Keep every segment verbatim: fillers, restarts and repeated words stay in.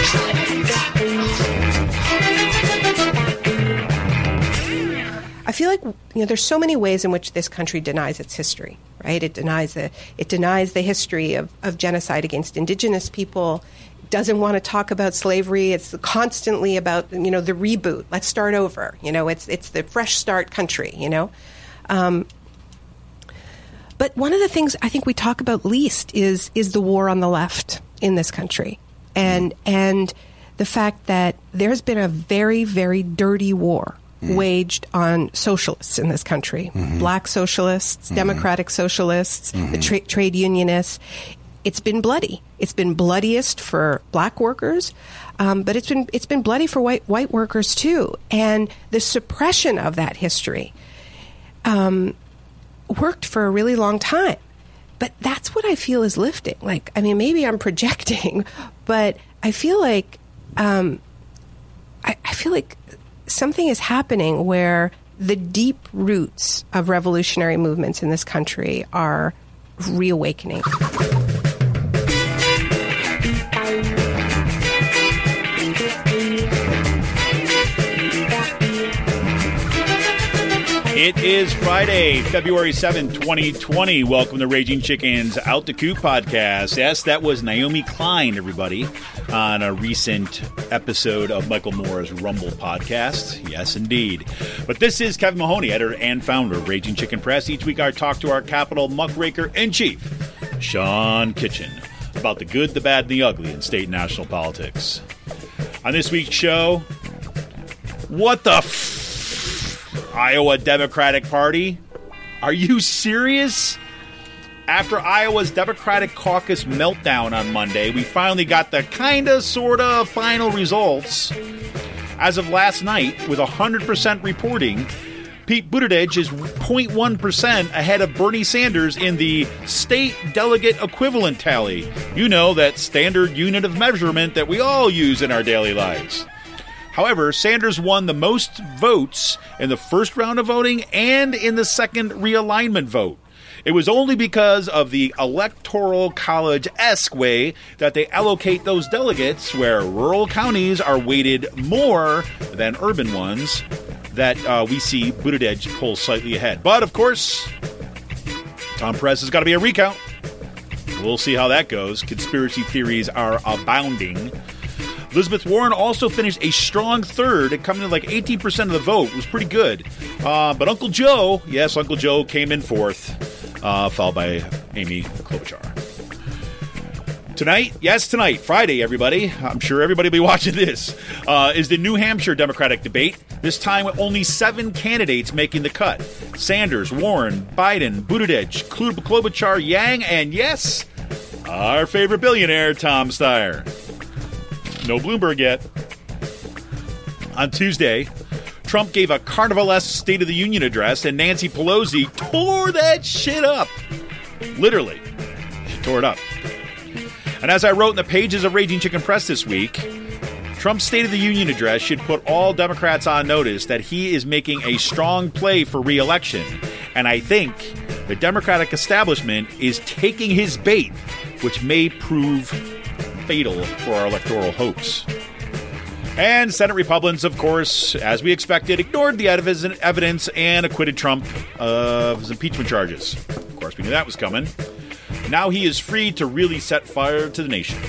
I feel like, you know, there's so many ways in which this country denies its history, right? It denies the it denies the history of, of genocide against indigenous people. It doesn't want to talk about slavery. It's constantly about, you know, the reboot. Let's start over. You know, it's it's the fresh start country, you know. Um, but one of the things I think we talk about least is is the war on the left in this country, and and the fact that there's been a very, very dirty war Mm. waged on socialists in this country, mm-hmm. black socialists, mm-hmm. democratic socialists, mm-hmm. the tra- trade unionists. It's been bloody. It's been bloodiest for black workers, um, but it's been it's been bloody for white white workers too. And the suppression of that history um, worked for a really long time. But that's what I feel is lifting. Like, I mean, maybe I'm projecting, but I feel like um, I, I feel like. something is happening where the deep roots of revolutionary movements in this country are reawakening. It is Friday, February seventh, twenty twenty. Welcome to Raging Chicken's Out the Coop podcast. Yes, that was Naomi Klein, everybody, on a recent episode of Michael Moore's Rumble podcast. Yes, indeed. But this is Kevin Mahoney, editor and founder of Raging Chicken Press. Each week I talk to our Capitol muckraker-in-chief, Sean Kitchen, about the good, the bad, and the ugly in state and national politics. On this week's show, what the f***? Iowa Democratic Party? Are you serious? After Iowa's Democratic Caucus meltdown on Monday, we finally got the kinda, sorta final results. As of last night, with one hundred percent reporting, Pete Buttigieg is zero point one percent ahead of Bernie Sanders in the state delegate equivalent tally. You know, that standard unit of measurement that we all use in our daily lives. However, Sanders won the most votes in the first round of voting and in the second realignment vote. It was only because of the Electoral College-esque way that they allocate those delegates, where rural counties are weighted more than urban ones, that uh, we see Buttigieg pull slightly ahead. But, of course, Tom Perez has got to be a recount. We'll see how that goes. Conspiracy theories are abounding. Elizabeth Warren also finished a strong third, coming in like eighteen percent of the vote. It was pretty good. Uh, but Uncle Joe, yes, Uncle Joe came in fourth, uh, followed by Amy Klobuchar. Tonight, yes, tonight, Friday, everybody, I'm sure everybody will be watching this, uh, is the New Hampshire Democratic debate. This time with only seven candidates making the cut. Sanders, Warren, Biden, Buttigieg, Klobuchar, Yang, and yes, our favorite billionaire, Tom Steyer. No Bloomberg yet. On Tuesday, Trump gave a carnivalesque State of the Union address, and Nancy Pelosi tore that shit up. Literally. She tore it up. And as I wrote in the pages of Raging Chicken Press this week, Trump's State of the Union address should put all Democrats on notice that he is making a strong play for re-election. And I think the Democratic establishment is taking his bait, which may prove fatal for our electoral hopes. And Senate Republicans, of course, as we expected, ignored the evidence and acquitted Trump of his impeachment charges. Of course, we knew that was coming. Now he is free to really set fire to the nation.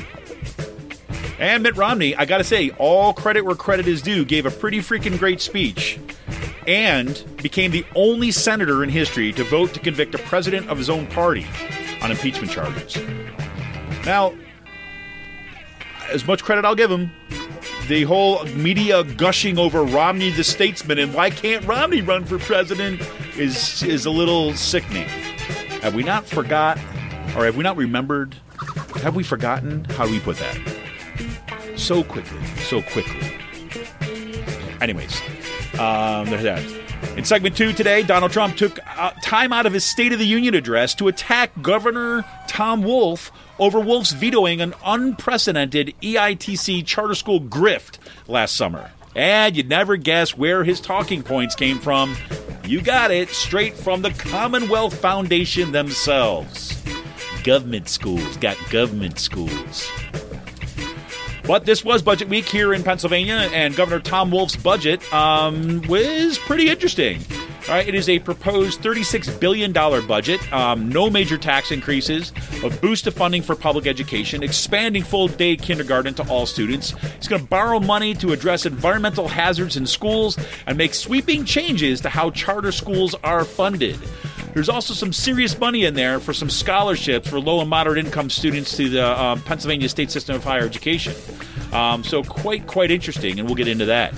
And Mitt Romney, I gotta say, all credit where credit is due, gave a pretty freaking great speech and became the only senator in history to vote to convict a president of his own party on impeachment charges. Now, as much credit I'll give him, the whole media gushing over Romney the statesman and why can't Romney run for president is is a little sickening. Have we not forgot, or have we not remembered, have we forgotten? How do we put that? So quickly, so quickly. Anyways, um, there's that. In segment two today, Donald Trump took uh, time out of his State of the Union address to attack Governor Tom Wolf over Wolf's vetoing an unprecedented E I T C charter school grift last summer. And you'd never guess where his talking points came from. You got it, straight from the Commonwealth Foundation themselves. Government schools got government schools. But this was budget week here in Pennsylvania, and Governor Tom Wolf's budget um, was pretty interesting. All right, it is a proposed thirty-six billion dollars budget, um, no major tax increases, a boost of funding for public education, expanding full-day kindergarten to all students. It's going to borrow money to address environmental hazards in schools and make sweeping changes to how charter schools are funded. There's also some serious money in there for some scholarships for low and moderate income students to the um, Pennsylvania State System of Higher Education. Um, so quite, quite interesting, and we'll get into that.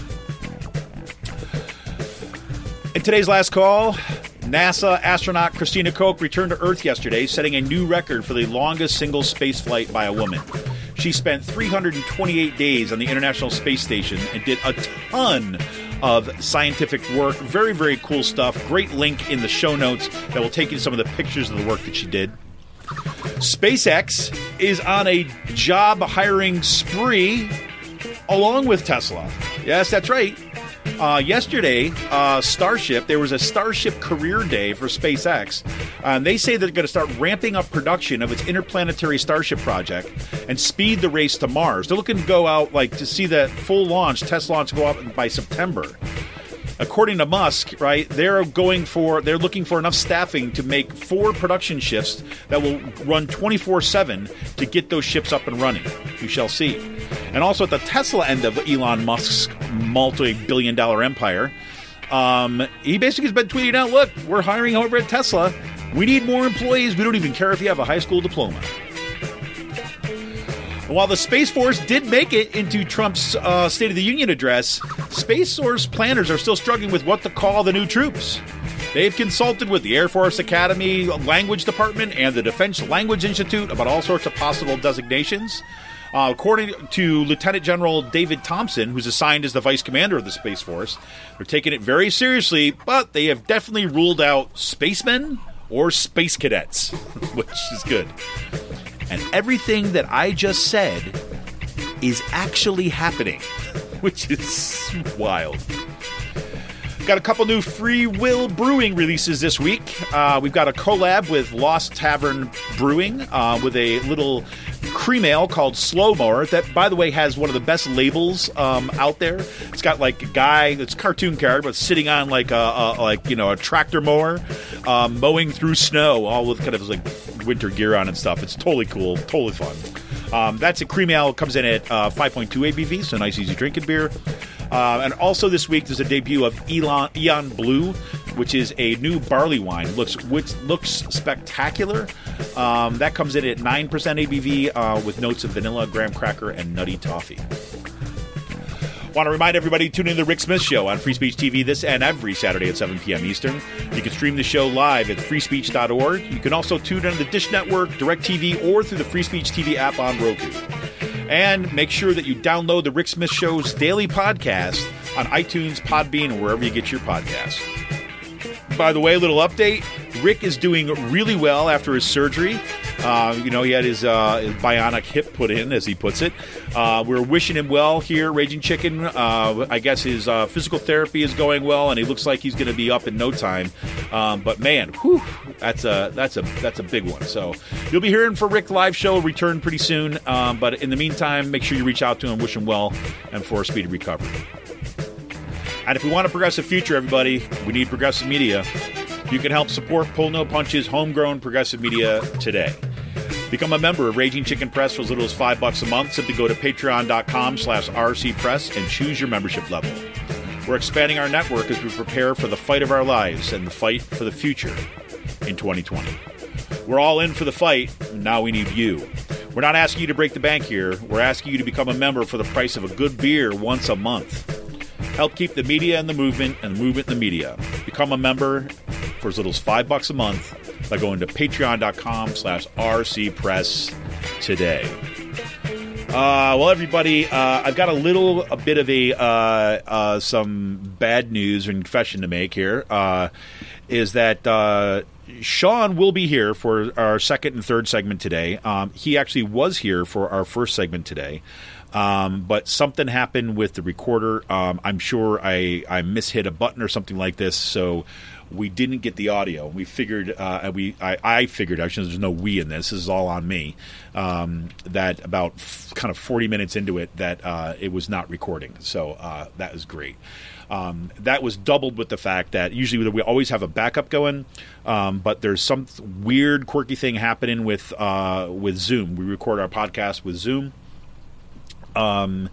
In today's last call, NASA astronaut Christina Koch returned to Earth yesterday, setting a new record for the longest single space flight by a woman. She spent three hundred twenty-eight days on the International Space Station and did a ton of scientific work. Very, very cool stuff. Great link in the show notes that will take you to some of the pictures of the work that she did. SpaceX is on a job hiring spree along with Tesla. Yes, that's right. Uh, yesterday, uh, Starship, there was a Starship career day for SpaceX. Um, they say they're going to start ramping up production of its interplanetary Starship project and speed the race to Mars. They're looking to go out, like, to see that full launch, test launch, go up by September. According to Musk, right, they're going for, they're looking for enough staffing to make four production shifts that will run twenty-four seven to get those ships up and running. We shall see. And also at the Tesla end of Elon Musk's multi-billion dollar empire, um, he basically has been tweeting out, look, we're hiring over at Tesla. We need more employees. We don't even care if you have a high school diploma. And while the Space Force did make it into Trump's uh, State of the Union address, Space Force planners are still struggling with what to call the new troops. They've consulted with the Air Force Academy Language Department and the Defense Language Institute about all sorts of possible designations. Uh, according to Lieutenant General David Thompson, who's assigned as the Vice Commander of the Space Force, they're taking it very seriously, but they have definitely ruled out spacemen or space cadets, which is good. And everything that I just said is actually happening, which is wild. Got a couple new Free Will Brewing releases this week. Uh, we've got a collab with Lost Tavern Brewing uh, with a little cream ale called Slow Mower that, by the way, has one of the best labels um, out there. It's got like a guy that's cartoon character, but sitting on like a, a like you know a tractor mower, um, mowing through snow, all with kind of like winter gear on and stuff. It's totally cool, totally fun. Um, that's a cream ale. Comes in at uh, five point two A B V, so nice, easy drinking beer. Uh, and also this week, there's a debut of Elon, Eon Blue, which is a new barley wine. Looks which looks spectacular. Um, that comes in at nine percent A B V uh, with notes of vanilla, graham cracker, and nutty toffee. Want to remind everybody to tune in to the Rick Smith Show on Free Speech T V this and every Saturday at seven p.m. Eastern. You can stream the show live at free speech dot org. You can also tune in to the Dish Network, DirecTV, or through the Free Speech T V app on Roku. And make sure that you download the Rick Smith Show's daily podcast on iTunes, Podbean, or wherever you get your podcasts. By the way, a little update. Rick is doing really well after his surgery. Uh, you know, he had his, uh, his bionic hip put in, as he puts it. Uh, we're wishing him well here, Raging Chicken. Uh, I guess his uh, physical therapy is going well, and he looks like he's going to be up in no time. Um, but man, whew, that's a that's a that's a big one. So you'll be hearing for Rick live show return pretty soon. Um, but in the meantime, make sure you reach out to him, wish him well, and for a speedy recovery. And if we want a progressive future, everybody, we need progressive media. You can help support Pull No Punch's homegrown progressive media today. Become a member of Raging Chicken Press for as little as five bucks a month. Simply go to patreon.com slash rcpress and choose your membership level. We're expanding our network as we prepare for the fight of our lives and the fight for the future in twenty twenty. We're all in for the fight, and now we need you. We're not asking you to break the bank here. We're asking you to become a member for the price of a good beer once a month. Help keep the media and the movement and the movement and the media. Become a member for as little as five bucks a month by going to patreon.com slash rcpress today. Uh, well, everybody, uh, I've got a little a bit of a uh, uh, some bad news or confession to make here. Uh, is that uh, Sean will be here for our second and third segment today. Um, he actually was here for our first segment today. Um, but something happened with the recorder. Um, I'm sure I, I mishit a button or something like this, so we didn't get the audio. We figured, uh, we I, I figured, actually, there's no we in this. This is all on me. Um, that about f- kind of forty minutes into it, that uh, it was not recording. So uh, that was great. Um, that was doubled with the fact that usually we always have a backup going, um, but there's some weird, quirky thing happening with uh, with Zoom. We record our podcast with Zoom. Um,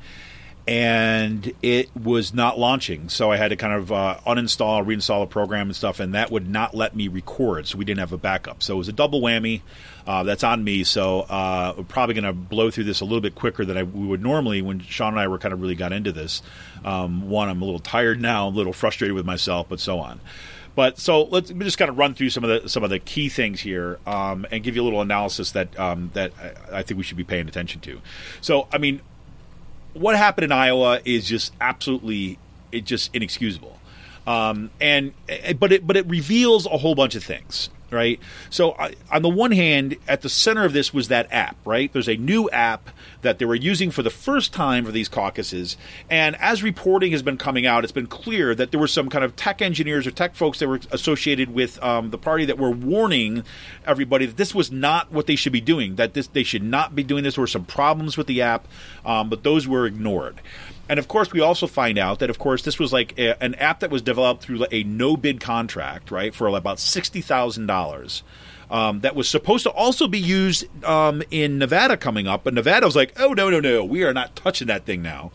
and it was not launching, so I had to kind of uh, uninstall, reinstall the program and stuff, and that would not let me record, so we didn't have a backup. So it was a double whammy. Uh, that's on me, so uh, we're probably going to blow through this a little bit quicker than I, we would normally when Sean and I were kind of really got into this. Um, one, I'm a little tired now, a little frustrated with myself, but so on. But so let's just kind of run through some of the some of the key things here, um, and give you a little analysis that um, that I, I think we should be paying attention to. So, I mean, what happened in Iowa is just absolutely, it just inexcusable, um, and but it but it reveals a whole bunch of things, right? So I, on the one hand, at the center of this was that app, right? There's a new app that they were using for the first time for these caucuses, and as reporting has been coming out, it's been clear that there were some kind of tech engineers or tech folks that were associated with um, the party that were warning everybody that this was not what they should be doing, that this they should not be doing this. There were some problems with the app, um, but those were ignored. And, of course, we also find out that, of course, this was like a, an app that was developed through a no-bid contract, right, for about sixty thousand dollars. Um, that was supposed to also be used um, in Nevada coming up. But Nevada was like, oh, no, no, no, we are not touching that thing now,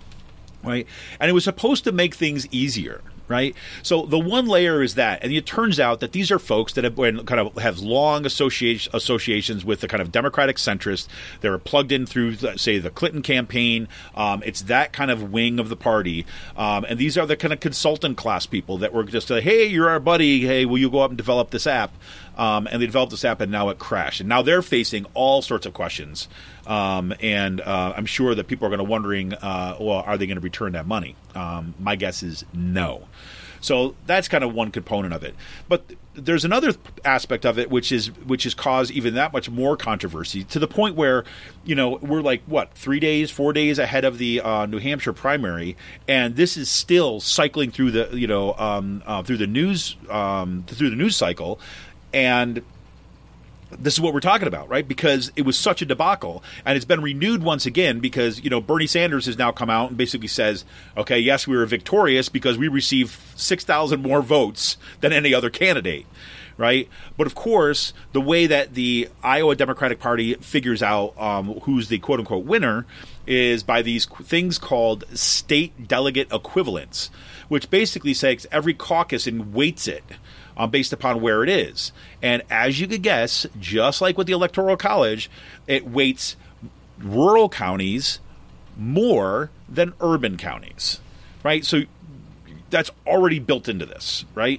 right? And it was supposed to make things easier, right? So the one layer is that, and it turns out that these are folks that have been kind of have long association, associations with the kind of Democratic centrists. They were plugged in through, say, the Clinton campaign. Um, it's that kind of wing of the party, um, and these are the kind of consultant class people that were just like, hey, you're our buddy. Hey, will you go up and develop this app? Um, and they developed this app, and now it crashed. And now they're facing all sorts of questions. Um, and uh, I'm sure that people are going to wondering, uh, well, are they going to return that money? Um, my guess is no. So that's kind of one component of it. But there's another aspect of it which is which has caused even that much more controversy, to the point where, you know, we're like, what, three days, four days ahead of the uh, New Hampshire primary, and this is still cycling through the, you know, um, uh, through the news um, through the news cycle. And this is what we're talking about, right? Because it was such a debacle, and it's been renewed once again because, you know, Bernie Sanders has now come out and basically says, okay, yes, we were victorious because we received six thousand more votes than any other candidate, right? But, of course, the way that the Iowa Democratic Party figures out um, who's the quote-unquote winner is by these things called state delegate equivalents, which basically says every caucus and weights it Um, based upon where it is. And as you could guess, just like with the Electoral College, it weights rural counties more than urban counties, right? So that's already built into this, right?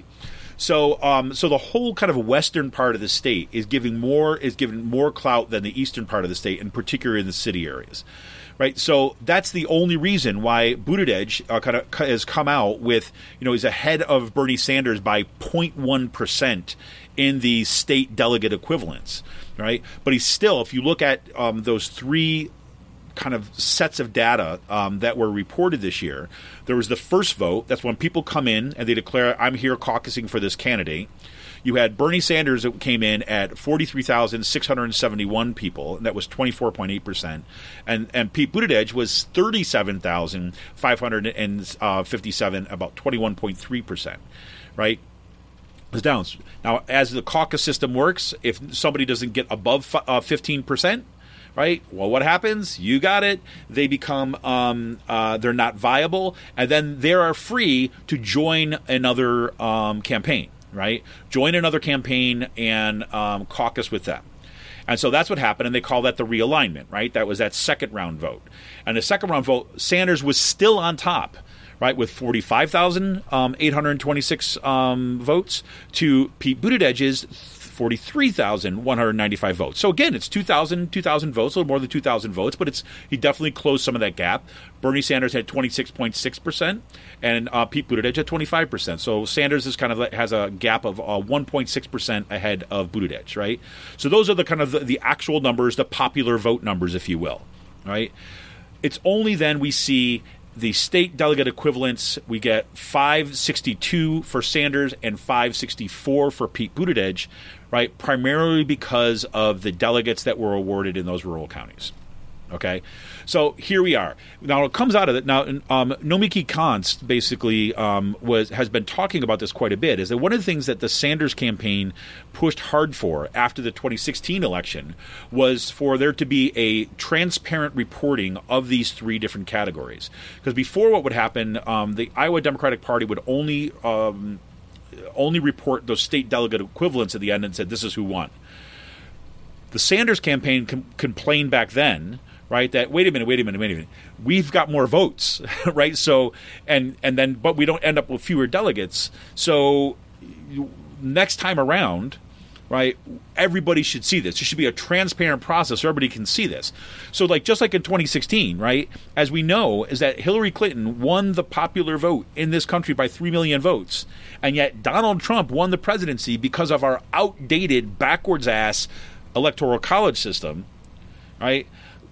So um, so the whole kind of western part of the state is giving more is given more clout than the eastern part of the state, in particular in the city areas. Right, so that's the only reason why Buttigieg uh, kind of has come out with, you know, he's ahead of Bernie Sanders by zero point one percent in the state delegate equivalents, right? But he's still, if you look at um, those three kind of sets of data um, that were reported this year, there was the first vote. That's when people come in and they declare, I'm here caucusing for this candidate. You had Bernie Sanders that came in at forty-three thousand six hundred seventy-one people, and that was twenty-four point eight percent. And and Pete Buttigieg was thirty-seven thousand five hundred fifty-seven, about twenty-one point three percent, right? It's down. Now, as the caucus system works, if somebody doesn't get above uh, fifteen percent, right? Well, what happens? You got it. They become, um, uh, they're not viable, and then they are free to join another um, campaign. Right? Join another campaign and um, caucus with them. And so that's what happened, and they call that the realignment, right? That was that second round vote. And the second round vote, Sanders was still on top, right, with forty-five thousand eight hundred twenty-six um, votes to Pete Buttigieg's forty-three thousand one hundred ninety-five votes. So again, it's two thousand, two thousand votes, a little more than two thousand votes, but it's he definitely closed some of that gap. Bernie Sanders had twenty-six point six percent, and uh, Pete Buttigieg had twenty-five percent. So Sanders is kind of has a gap of uh, one point six percent ahead of Buttigieg, right? So those are the kind of the, the actual numbers, the popular vote numbers, if you will, right? It's only then we see the state delegate equivalents. We get five sixty-two for Sanders and five sixty-four for Pete Buttigieg, right? Primarily because of the delegates that were awarded in those rural counties. Okay, so here we are. Now it comes out of it. Now, um, Nomiki Konst basically um, was has been talking about this quite a bit. Is that one of the things that the Sanders campaign pushed hard for after the twenty sixteen election was for there to be a transparent reporting of these three different categories. Because before, what would happen, um, the Iowa Democratic Party would only um, only report those state delegate equivalents at the end and said this is who won. The Sanders campaign com- complained back then. Right, that wait a minute, wait a minute, wait a minute. We've got more votes, right? So, and and then, but we don't end up with fewer delegates. So, you, next time around, right? Everybody should see this. There should be a transparent process so everybody can see this. So, like just like in twenty sixteen, right? As we know, is that Hillary Clinton won the popular vote in this country by three million votes, and yet Donald Trump won the presidency because of our outdated, backwards ass electoral college system, right?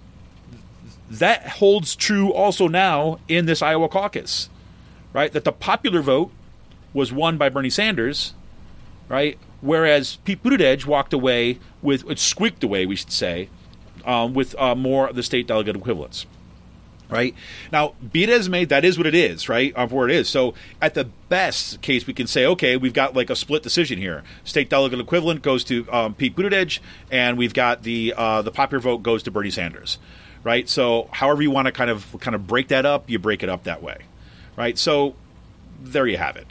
That holds true also now in this Iowa caucus, right? That the popular vote was won by Bernie Sanders, right? Whereas Pete Buttigieg walked away with, it squeaked away, we should say, um, with uh, more of the state delegate equivalents, right? Now, be it as may, that is what it is, right, of where it is. So at the best case, we can say, okay, we've got like a split decision here. State delegate equivalent goes to um, Pete Buttigieg, and we've got the uh, the popular vote goes to Bernie Sanders. Right, so however you want to kind of kind of break that up, you break it up that way, right? So there you have it.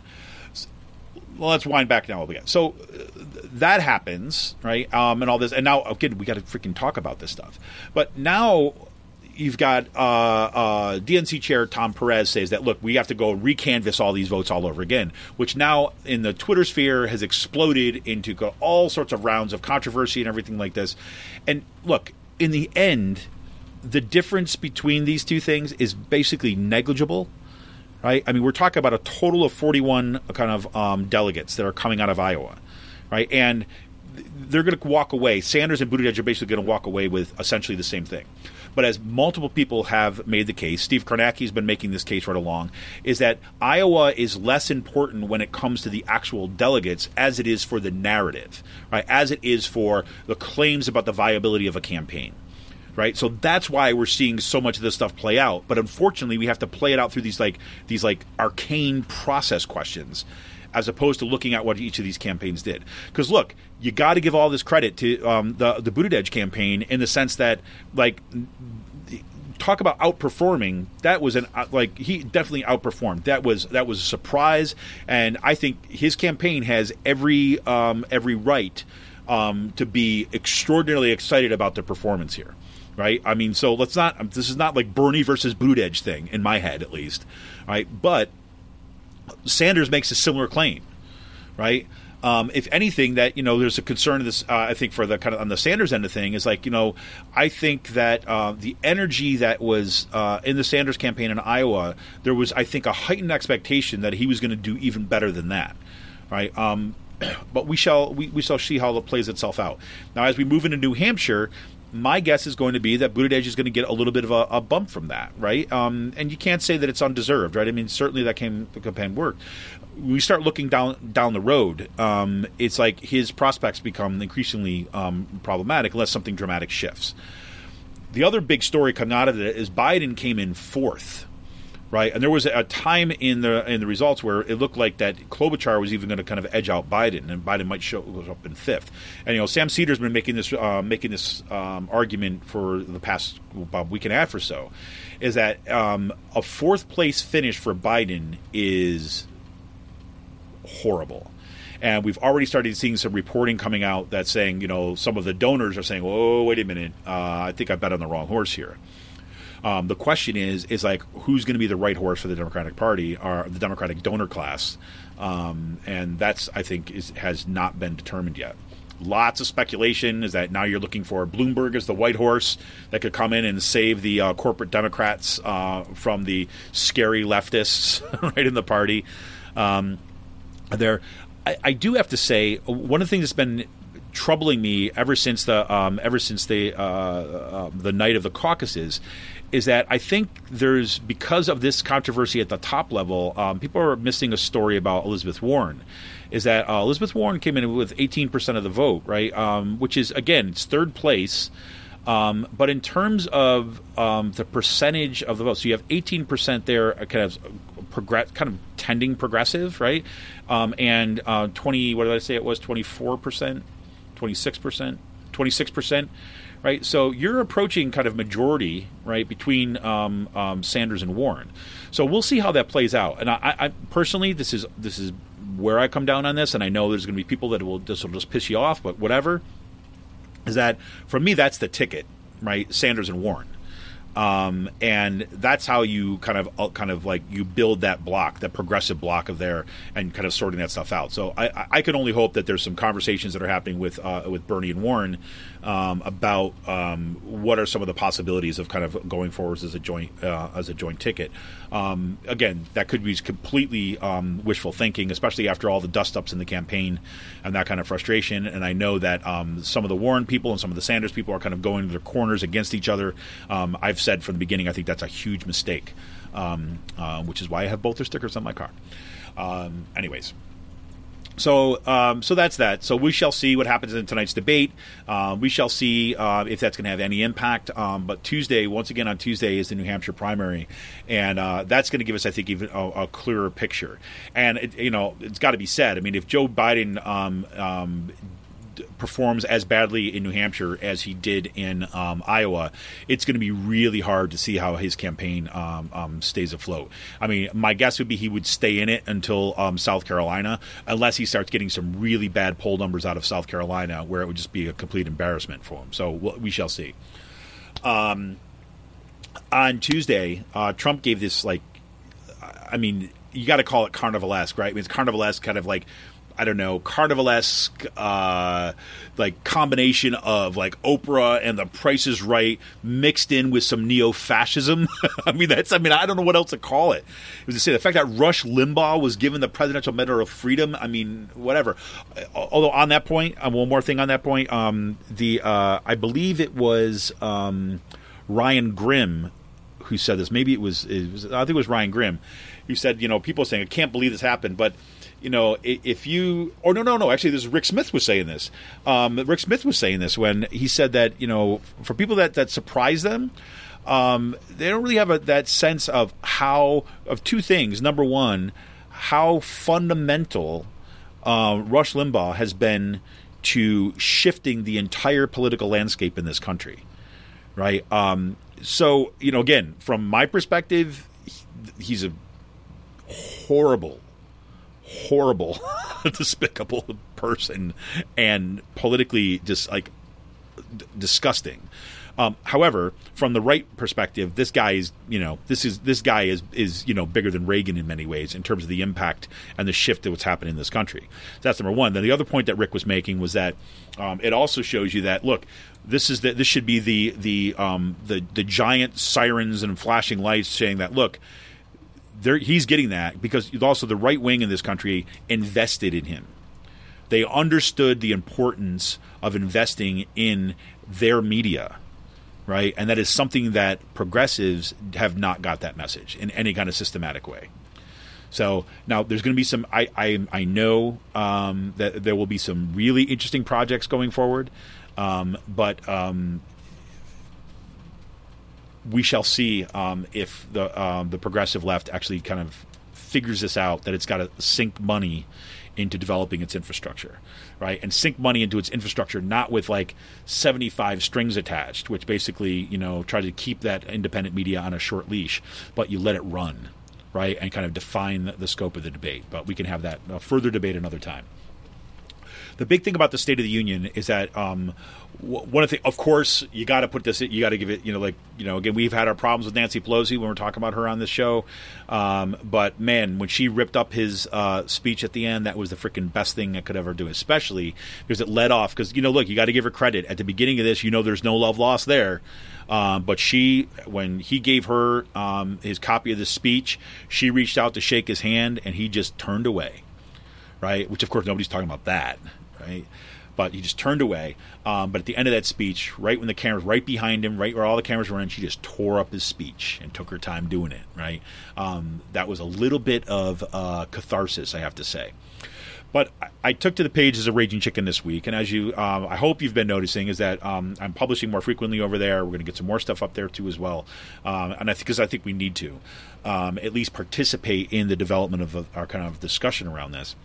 Well, let's wind back now again. So uh, that happens, right? Um, and all this, and now again, we got to freaking talk about this stuff. But now you've got uh, uh, D N C Chair Tom Perez says that look, we have to go recanvass all these votes all over again, which now in the Twitter sphere has exploded into all sorts of rounds of controversy and everything like this. And look, in the end, the difference between these two things is basically negligible, right? I mean, we're talking about a total of forty-one kind of um, delegates that are coming out of Iowa, right? And they're going to walk away. Sanders and Buttigieg are basically going to walk away with essentially the same thing. But as multiple people have made the case, Steve Kornacki has been making this case right along, is that Iowa is less important when it comes to the actual delegates as it is for the narrative, right? As it is for the claims about the viability of a campaign. Right, so that's why we're seeing so much of this stuff play out. But unfortunately, we have to play it out through these like these like arcane process questions, as opposed to looking at what each of these campaigns did. Because look, you got to give all this credit to um, the the Buttigieg campaign in the sense that like talk about outperforming. That was an like he definitely outperformed. That was that was a surprise, and I think his campaign has every um, every right um, to be extraordinarily excited about the performance here. Right, I mean, so let's not. This is not like Bernie versus Buttigieg thing in my head, at least. Right, but Sanders makes a similar claim. Right, um, if anything, that you know, there's a concern of this. Uh, I think for the kind of on the Sanders end of thing is like you know, I think that uh, the energy that was uh, in the Sanders campaign in Iowa, there was I think a heightened expectation that he was going to do even better than that. Right. Um, but we shall we, we shall see how it plays itself out. Now, as we move into New Hampshire. My guess is going to be that Buttigieg is going to get a little bit of a, a bump from that, right? Um, and you can't say that it's undeserved, right? I mean, certainly that came the campaign worked. We start looking down down the road. Um, it's like his prospects become increasingly um, problematic unless something dramatic shifts. The other big story coming out of it is Biden came in fourth. Right, and there was a time in the in the results where it looked like that Klobuchar was even going to kind of edge out Biden, and Biden might show up in fifth. And you know, Sam Cedars been making this uh, making this um, argument for the past about week and a half or so, is that um, a fourth place finish for Biden is horrible. And we've already started seeing some reporting coming out that's saying, you know, some of the donors are saying, "Oh, wait a minute, uh, I think I bet on the wrong horse here." Um, the question is, is like, who's going to be the right horse for the Democratic Party or the Democratic donor class? Um, and that's, I think, is, has not been determined yet. Lots of speculation is that now you're looking for Bloomberg as the white horse that could come in and save the uh, corporate Democrats uh, from the scary leftists right in the party. Um, there, I, I do have to say, one of the things that's been troubling me ever since the um, ever since the uh, uh, the night of the caucuses is that I think there's, because of this controversy at the top level, um, people are missing a story about Elizabeth Warren. Is that uh, Elizabeth Warren came in with eighteen percent of the vote, right? Um, which is, again, it's third place. Um, but in terms of um, the percentage of the vote, so you have eighteen percent there, kind of progress, kind of tending progressive, right? Um, and uh, twenty, what did I say it was? twenty-four percent, twenty-six percent, twenty-six percent. Right, so you're approaching kind of majority, right, between um, um, Sanders and Warren. So we'll see how that plays out. And I, I personally, this is this is where I come down on this, and I know there's going to be people that will this will just piss you off, but whatever. Is that for me? That's the ticket, right? Sanders and Warren. Um, and that's how you kind of uh, kind of like you build that block, that progressive block of there, and kind of sorting that stuff out. So I, I can only hope that there's some conversations that are happening with uh, with Bernie and Warren um, about um, what are some of the possibilities of kind of going forward as a joint uh, as a joint ticket. Um, again, that could be completely um, wishful thinking, especially after all the dust-ups in the campaign and that kind of frustration. And I know that um, some of the Warren people and some of the Sanders people are kind of going to their corners against each other. Um, I've said from the beginning, I think that's a huge mistake, um, uh, which is why I have both their stickers on my car. Um, anyways. So um, so that's that. So we shall see what happens in tonight's debate. Uh, we shall see uh, if that's going to have any impact. Um, but Tuesday, once again on Tuesday, is the New Hampshire primary. And uh, that's going to give us, I think, even a, a clearer picture. And, it, you know, it's got to be said. I mean, if Joe Biden um, um, performs as badly in New Hampshire as he did in um, Iowa, it's going to be really hard to see how his campaign um, um, stays afloat. I mean, my guess would be he would stay in it until um, South Carolina, unless he starts getting some really bad poll numbers out of South Carolina, where it would just be a complete embarrassment for him. So we'll, we shall see. Um, on Tuesday, uh, Trump gave this, like, I mean, you got to call it carnivalesque, right? I mean, it's carnivalesque, kind of like, I don't know, carnivalesque, uh, like combination of like Oprah and The Price is Right mixed in with some neo-fascism. I mean, that's, I mean, I don't know what else to call it. It was to say the fact that Rush Limbaugh was given the Presidential Medal of Freedom. I mean, whatever. Although on that point, um, one more thing on that point, um, the uh, I believe it was um, Ryan Grimm who said this. Maybe it was, it was, I think it was Ryan Grimm who said, you know, people saying, I can't believe this happened, but you know, if you, or no, no, no, actually, this is Rick Smith was saying this. Um, Rick Smith was saying this when he said that, you know, for people that, that surprise them, um, they don't really have a, that sense of how, of two things. Number one, how fundamental uh, Rush Limbaugh has been to shifting the entire political landscape in this country, right? Um, so, you know, again, from my perspective, he's a horrible horrible, despicable person and politically just like d- disgusting. Um, however, from the right perspective, this guy is, you know, this is this guy is is you know bigger than Reagan in many ways in terms of the impact and the shift that what's happening in this country. So that's number one. Then the other point that Rick was making was that um, it also shows you that look, this is the, this should be the the um, the the giant sirens and flashing lights saying that look. There, he's getting that because also the right wing in this country invested in him. They understood the importance of investing in their media, right? And that is something that progressives have not got that message in any kind of systematic way. So now there's going to be some. I I, I know um, that there will be some really interesting projects going forward, um, but. Um, We shall see um, if the um, the progressive left actually kind of figures this out, that it's got to sink money into developing its infrastructure, right? And sink money into its infrastructure, not with like seventy-five strings attached, which basically, you know, try to keep that independent media on a short leash, but you let it run, right? And kind of define the, the scope of the debate. But we can have that uh, further debate another time. The big thing about the State of the Union is that um, one of the, of course, you got to put this, you got to give it, you know, like, you know, again, we've had our problems with Nancy Pelosi when we're talking about her on this show. Um, but man, when she ripped up his uh, speech at the end, that was the freaking best thing I could ever do, especially because it led off. Because, you know, look, you got to give her credit. At the beginning of this, you know, there's no love lost there. Um, but she, when he gave her um, his copy of the speech, she reached out to shake his hand and he just turned away. Right. Which, of course, nobody's talking about that. Right. but he just turned away. Um, but at the end of that speech, right when the cameras right behind him, right where all the cameras were in, she just tore up his speech and took her time doing it. Right, um, that was a little bit of uh, catharsis, I have to say. But I, I took to the pages of Raging Chicken this week, and as you, um, I hope you've been noticing, is that um, I'm publishing more frequently over there. We're going to get some more stuff up there too as well, um, and I think because I think we need to um, at least participate in the development of a, our kind of discussion around this.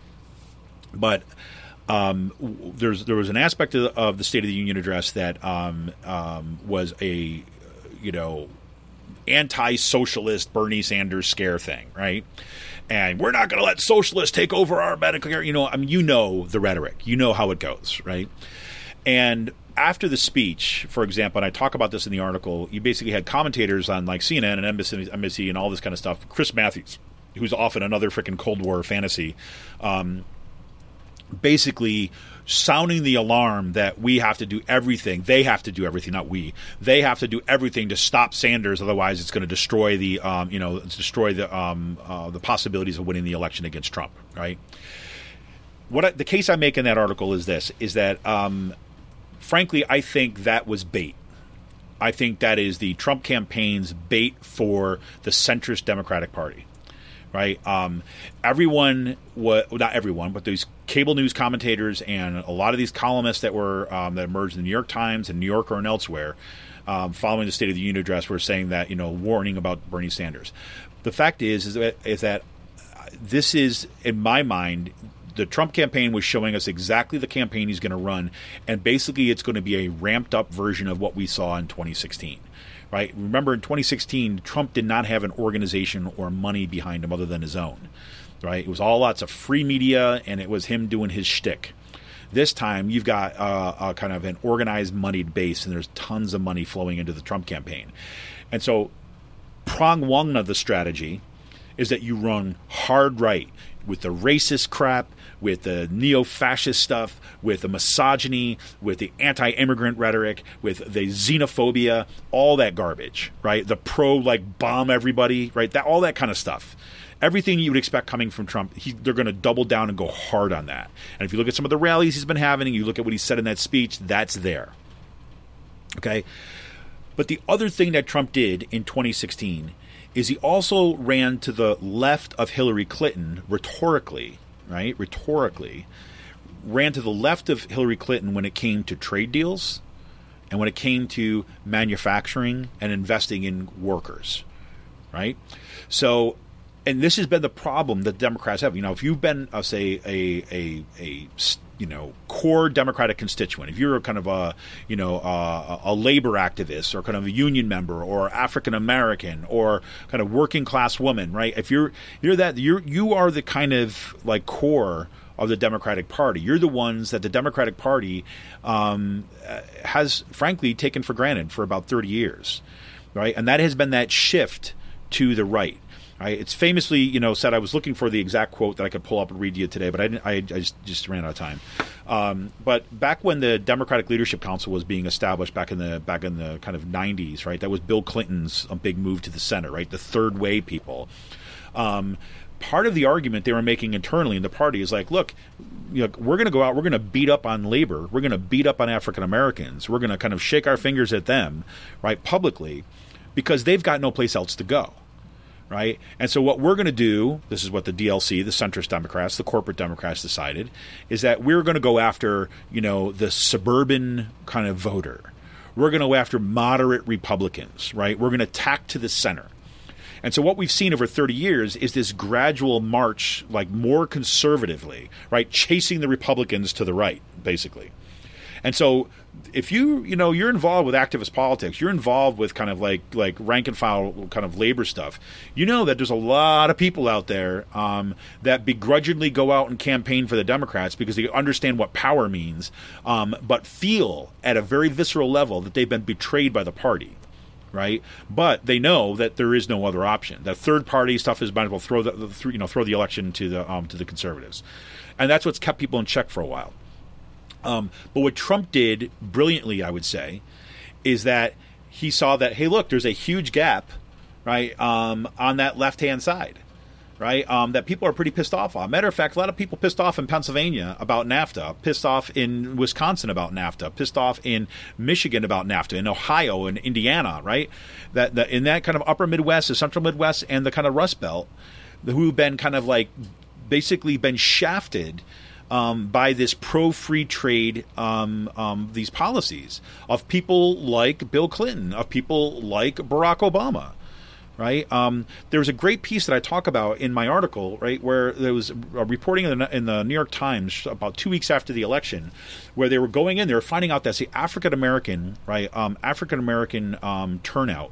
But um, there's there was an aspect of, of the State of the Union address that um, um, was a you know anti-socialist Bernie Sanders scare thing, right? And we're not going to let socialists take over our medical care. You know, I mean, you know the rhetoric. You know how it goes, right? And after the speech, for example, and I talk about this in the article, you basically had commentators on like C N N and N B C and all this kind of stuff. Chris Matthews, who's often another freaking Cold War fantasy, um, basically sounding the alarm that we have to do everything. They have to do everything, not we. They have to do everything to stop Sanders. Otherwise, it's going to destroy the, um, you know, it's destroy the um, uh, the possibilities of winning the election against Trump. Right. What I, the case I make in that article is this: is that, um, frankly, I think that was bait. I think that is the Trump campaign's bait for the centrist Democratic Party. Right. Um, everyone, wa- well, not everyone, but these cable news commentators and a lot of these columnists that were um, that emerged in the New York Times and New Yorker and elsewhere, um, following the State of the Union address, were saying that, you know, warning about Bernie Sanders. The fact is, is that, is that this is, in my mind, the Trump campaign was showing us exactly the campaign he's going to run, and basically it's going to be a ramped up version of what we saw in twenty sixteen. Right. Remember, in twenty sixteen, Trump did not have an organization or money behind him other than his own. Right. It was all lots of free media, and it was him doing his shtick. This time, you've got uh, a kind of an organized, moneyed base, and there's tons of money flowing into the Trump campaign. And so, prong one of the strategy is that you run hard right with the racist crap, with the neo-fascist stuff, with the misogyny, with the anti-immigrant rhetoric, with the xenophobia, all that garbage, right? The pro, like, bomb everybody, right? That all that kind of stuff. Everything you would expect coming from Trump, he, they're going to double down and go hard on that. And if you look at some of the rallies he's been having, and you look at what he said in that speech, that's there. Okay? But the other thing that Trump did in twenty sixteen is he also ran to the left of Hillary Clinton rhetorically, right? Rhetorically, ran to the left of Hillary Clinton when it came to trade deals and when it came to manufacturing and investing in workers, right? So, and this has been the problem that Democrats have. You know, if you've been, uh, say, a, a, a, you know, core Democratic constituent, if you're a kind of a, you know, a, a labor activist or kind of a union member or African American or kind of working class woman, right? If you're you're that you're you are the kind of like core of the Democratic Party. You're the ones that the Democratic Party um, has, frankly, taken for granted for about thirty years, right? And that has been that shift to the right. Right? It's famously, you know, said, I was looking for the exact quote that I could pull up and read to you today, but I, didn't, I, I just, just ran out of time. Um, but back when the Democratic Leadership Council was being established back in the back in the kind of nineties, right? That was Bill Clinton's a big move to the center, right? The third way people. Um, part of the argument they were making internally in the party is like, look, you know, we're going to go out, we're going to beat up on labor, we're going to beat up on African Americans, we're going to kind of shake our fingers at them, right, publicly, because they've got no place else to go. Right. And so what we're going to do, this is what the D L C, the centrist Democrats, the corporate Democrats decided, is that we're going to go after, you know, the suburban kind of voter. We're going to go after moderate Republicans. Right. We're going to tack to the center. And so what we've seen over thirty years is this gradual march, like more conservatively, right, chasing the Republicans to the right, basically. And so if you, you know, you're involved with activist politics, you're involved with kind of like like rank and file kind of labor stuff, you know that there's a lot of people out there um, that begrudgingly go out and campaign for the Democrats because they understand what power means, um, but feel at a very visceral level that they've been betrayed by the party. Right, but they know that there is no other option. That third party stuff is might as well throw the, the you know throw the election to the um, to the conservatives, and that's what's kept people in check for a while. Um, but what Trump did brilliantly, I would say, is that he saw that, hey, look, there's a huge gap, right, um, on that left-hand side, right, um, that people are pretty pissed off on. Matter of fact, a lot of people pissed off in Pennsylvania about NAFTA, pissed off in Wisconsin about NAFTA, pissed off in Michigan about NAFTA, in Ohio and Indiana, right? That, that in that kind of upper Midwest, the central Midwest, and the kind of Rust Belt, who've been kind of like basically been shafted um, by this pro-free trade, um, um, these policies of people like Bill Clinton, of people like Barack Obama. Right. Um, there was a great piece that I talk about in my article, right, where there was a reporting in the, in the New York Times about two weeks after the election, where they were going in, they were finding out that the African American, right, um, African American um, turnout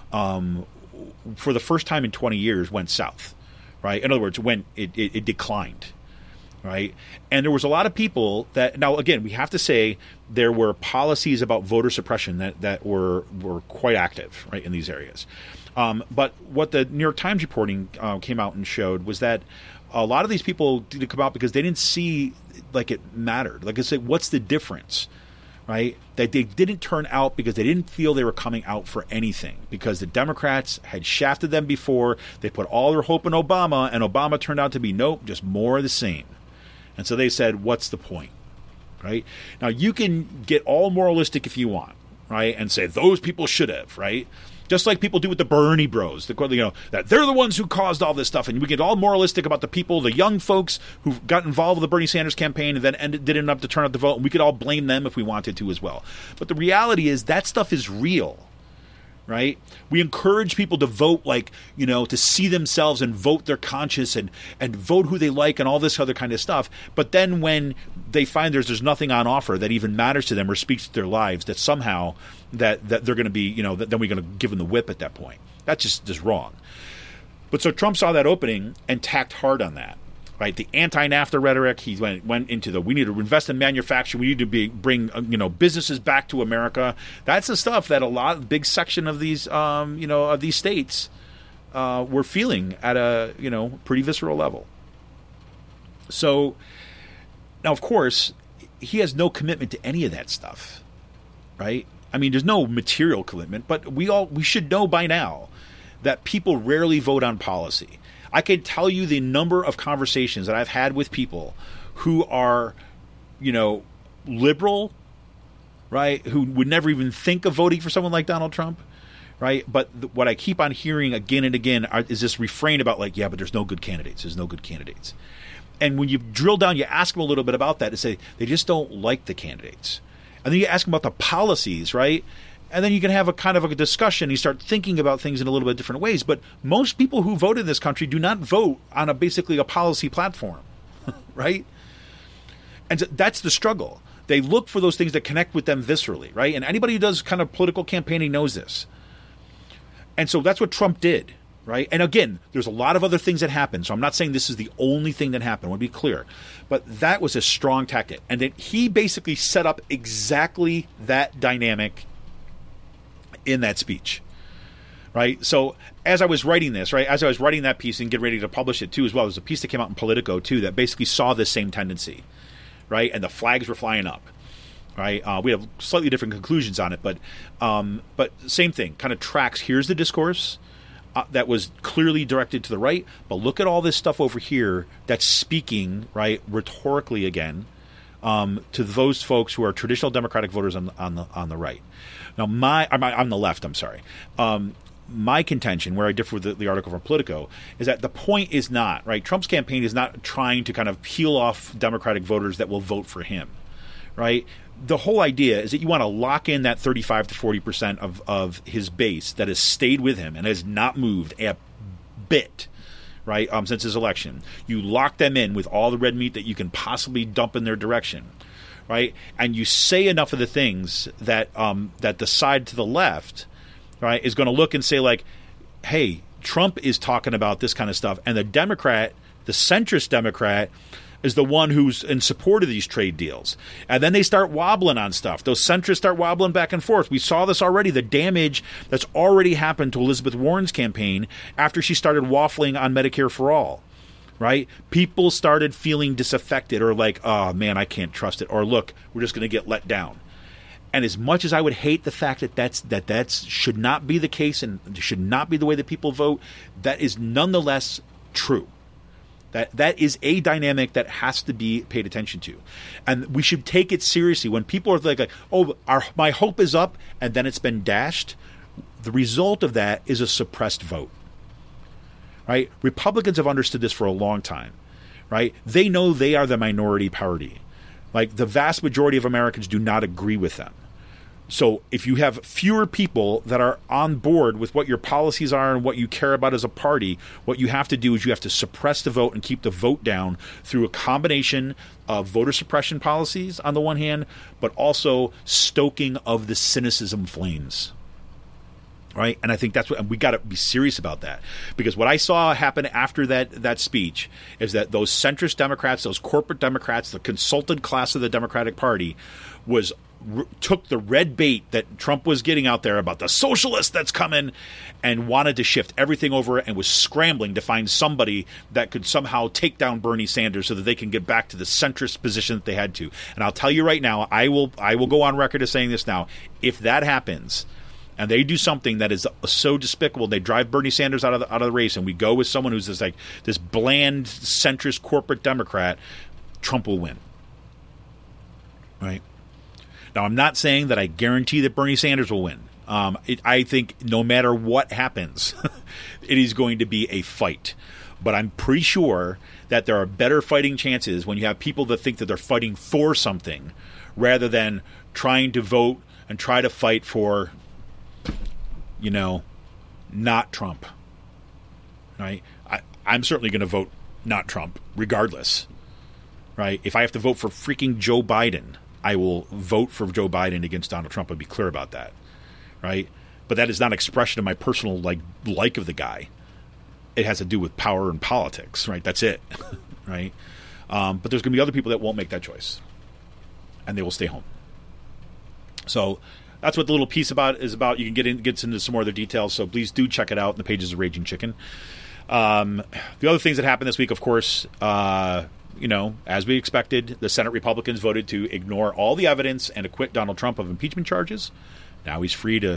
um, for the first time in twenty years went south. Right. In other words, when it, it, it declined. Right. And there was a lot of people that now, again, we have to say there were policies about voter suppression that, that were were quite active, right, in these areas. Um, but what the New York Times reporting uh, came out and showed was that a lot of these people didn't come out because they didn't see like it mattered. Like I said, what's the difference, right? That they didn't turn out because they didn't feel they were coming out for anything because the Democrats had shafted them before. They put all their hope in Obama, and Obama turned out to be, nope, just more of the same. And so they said, what's the point, right? Now, you can get all moralistic if you want, right, and say those people should have, right? Just like people do with the Bernie bros, the, you know, that they're the ones who caused all this stuff. And we get all moralistic about the people, the young folks who got involved with the Bernie Sanders campaign and then ended, didn't end up to turn out the vote. And we could all blame them if we wanted to as well. But the reality is that stuff is real, right? We encourage people to vote like, you know, to see themselves and vote their conscience and, and vote who they like and all this other kind of stuff. But then when they find there's there's nothing on offer that even matters to them or speaks to their lives, that somehow that, that they're going to be, you know, that, then we're going to give them the whip at that point. That's just, just wrong. But so Trump saw that opening and tacked hard on that. Right, the anti-NAFTA rhetoric. He went went into the we need to invest in manufacturing. We need to be bring you know businesses back to America. That's the stuff that a lot big section of these um, you know of these states uh, were feeling at a you know pretty visceral level. So now, of course, he has no commitment to any of that stuff. Right? I mean, there's no material commitment, but we all we should know by now that people rarely vote on policy. I can tell you the number of conversations that I've had with people who are, you know, liberal, right, who would never even think of voting for someone like Donald Trump, right? But th- what I keep on hearing again and again are, is this refrain about like, yeah, but there's no good candidates. There's no good candidates. And when you drill down, you ask them a little bit about that and say they just don't like the candidates. And then you ask them about the policies, right? And then you can have a kind of a discussion. You start thinking about things in a little bit different ways. But most people who vote in this country do not vote on a basically a policy platform, right? And so that's the struggle. They look for those things that connect with them viscerally, right? And anybody who does kind of political campaigning knows this. And so that's what Trump did, right? And again, there's a lot of other things that happened. So I'm not saying this is the only thing that happened. I want to be clear. But that was a strong tactic. And then he basically set up exactly that dynamic in that speech, right? So as I was writing this, right, as I was writing that piece and getting ready to publish it too as well, there's a piece that came out in Politico too that basically saw this same tendency, right? And the flags were flying up, right? Uh, we have slightly different conclusions on it, but um, but same thing, kind of tracks. Here's the discourse uh, that was clearly directed to the right, but look at all this stuff over here that's speaking, right, rhetorically again, um, to those folks who are traditional Democratic voters on, on the on the right. Now, my I'm on the left. I'm sorry. Um, my contention, where I differ with the, the article from Politico, is that the point is not right. Trump's campaign is not trying to kind of peel off Democratic voters that will vote for him, right? The whole idea is that you want to lock in that thirty-five to forty percent of of his base that has stayed with him and has not moved a bit, right? Um, since his election, you lock them in with all the red meat that you can possibly dump in their direction. Right, and you say enough of the things that um, that the side to the left, right, is going to look and say like, "Hey, Trump is talking about this kind of stuff," and the Democrat, the centrist Democrat, is the one who's in support of these trade deals. And then they start wobbling on stuff. Those centrists start wobbling back and forth. We saw this already. The damage that's already happened to Elizabeth Warren's campaign after she started waffling on Medicare for All. Right? People started feeling disaffected or like, oh, man, I can't trust it. Or look, we're just going to get let down. And as much as I would hate the fact that that's, that that's should not be the case and should not be the way that people vote, that is nonetheless true. That that is a dynamic that has to be paid attention to, and we should take it seriously. When people are like, like "Oh, our, my hope is up," and then it's been dashed, the result of that is a suppressed vote. Right? Republicans have understood this for a long time. Right? They know they are the minority party. Like the vast majority of Americans do not agree with them. So if you have fewer people that are on board with what your policies are and what you care about as a party, what you have to do is you have to suppress the vote and keep the vote down through a combination of voter suppression policies on the one hand, but also stoking of the cynicism flames. Right? And I think that's what and we got to be serious about that, because what I saw happen after that that speech is that those centrist Democrats, those corporate Democrats, the consulted class of the Democratic Party was took the red bait that Trump was getting out there about the socialist that's coming and wanted to shift everything over and was scrambling to find somebody that could somehow take down Bernie Sanders so that they can get back to the centrist position that they had to. And I'll tell you right now, I will I will go on record as saying this now. If that happens and they do something that is so despicable, they drive Bernie Sanders out of the, out of the race and we go with someone who's this like this bland centrist corporate Democrat, Trump will win. Right? Now, I'm not saying that I guarantee that Bernie Sanders will win. Um, it, I think no matter what happens, it is going to be a fight. But I'm pretty sure that there are better fighting chances when you have people that think that they're fighting for something rather than trying to vote and try to fight for, you know, not Trump. Right? I, I'm certainly going to vote not Trump regardless. Right? If I have to vote for freaking Joe Biden, I will vote for Joe Biden against Donald Trump and be clear about that, right? But that is not an expression of my personal like like of the guy. It has to do with power and politics, right? That's it, right? Um, but there's going to be other people that won't make that choice, and they will stay home. So that's what the little piece about is about. You can get in, gets into some more other details, so please do check it out in the pages of Raging Chicken. Um, the other things that happened this week, of course, uh, you know, as we expected, the Senate Republicans voted to ignore all the evidence and acquit Donald Trump of impeachment charges. Now he's free to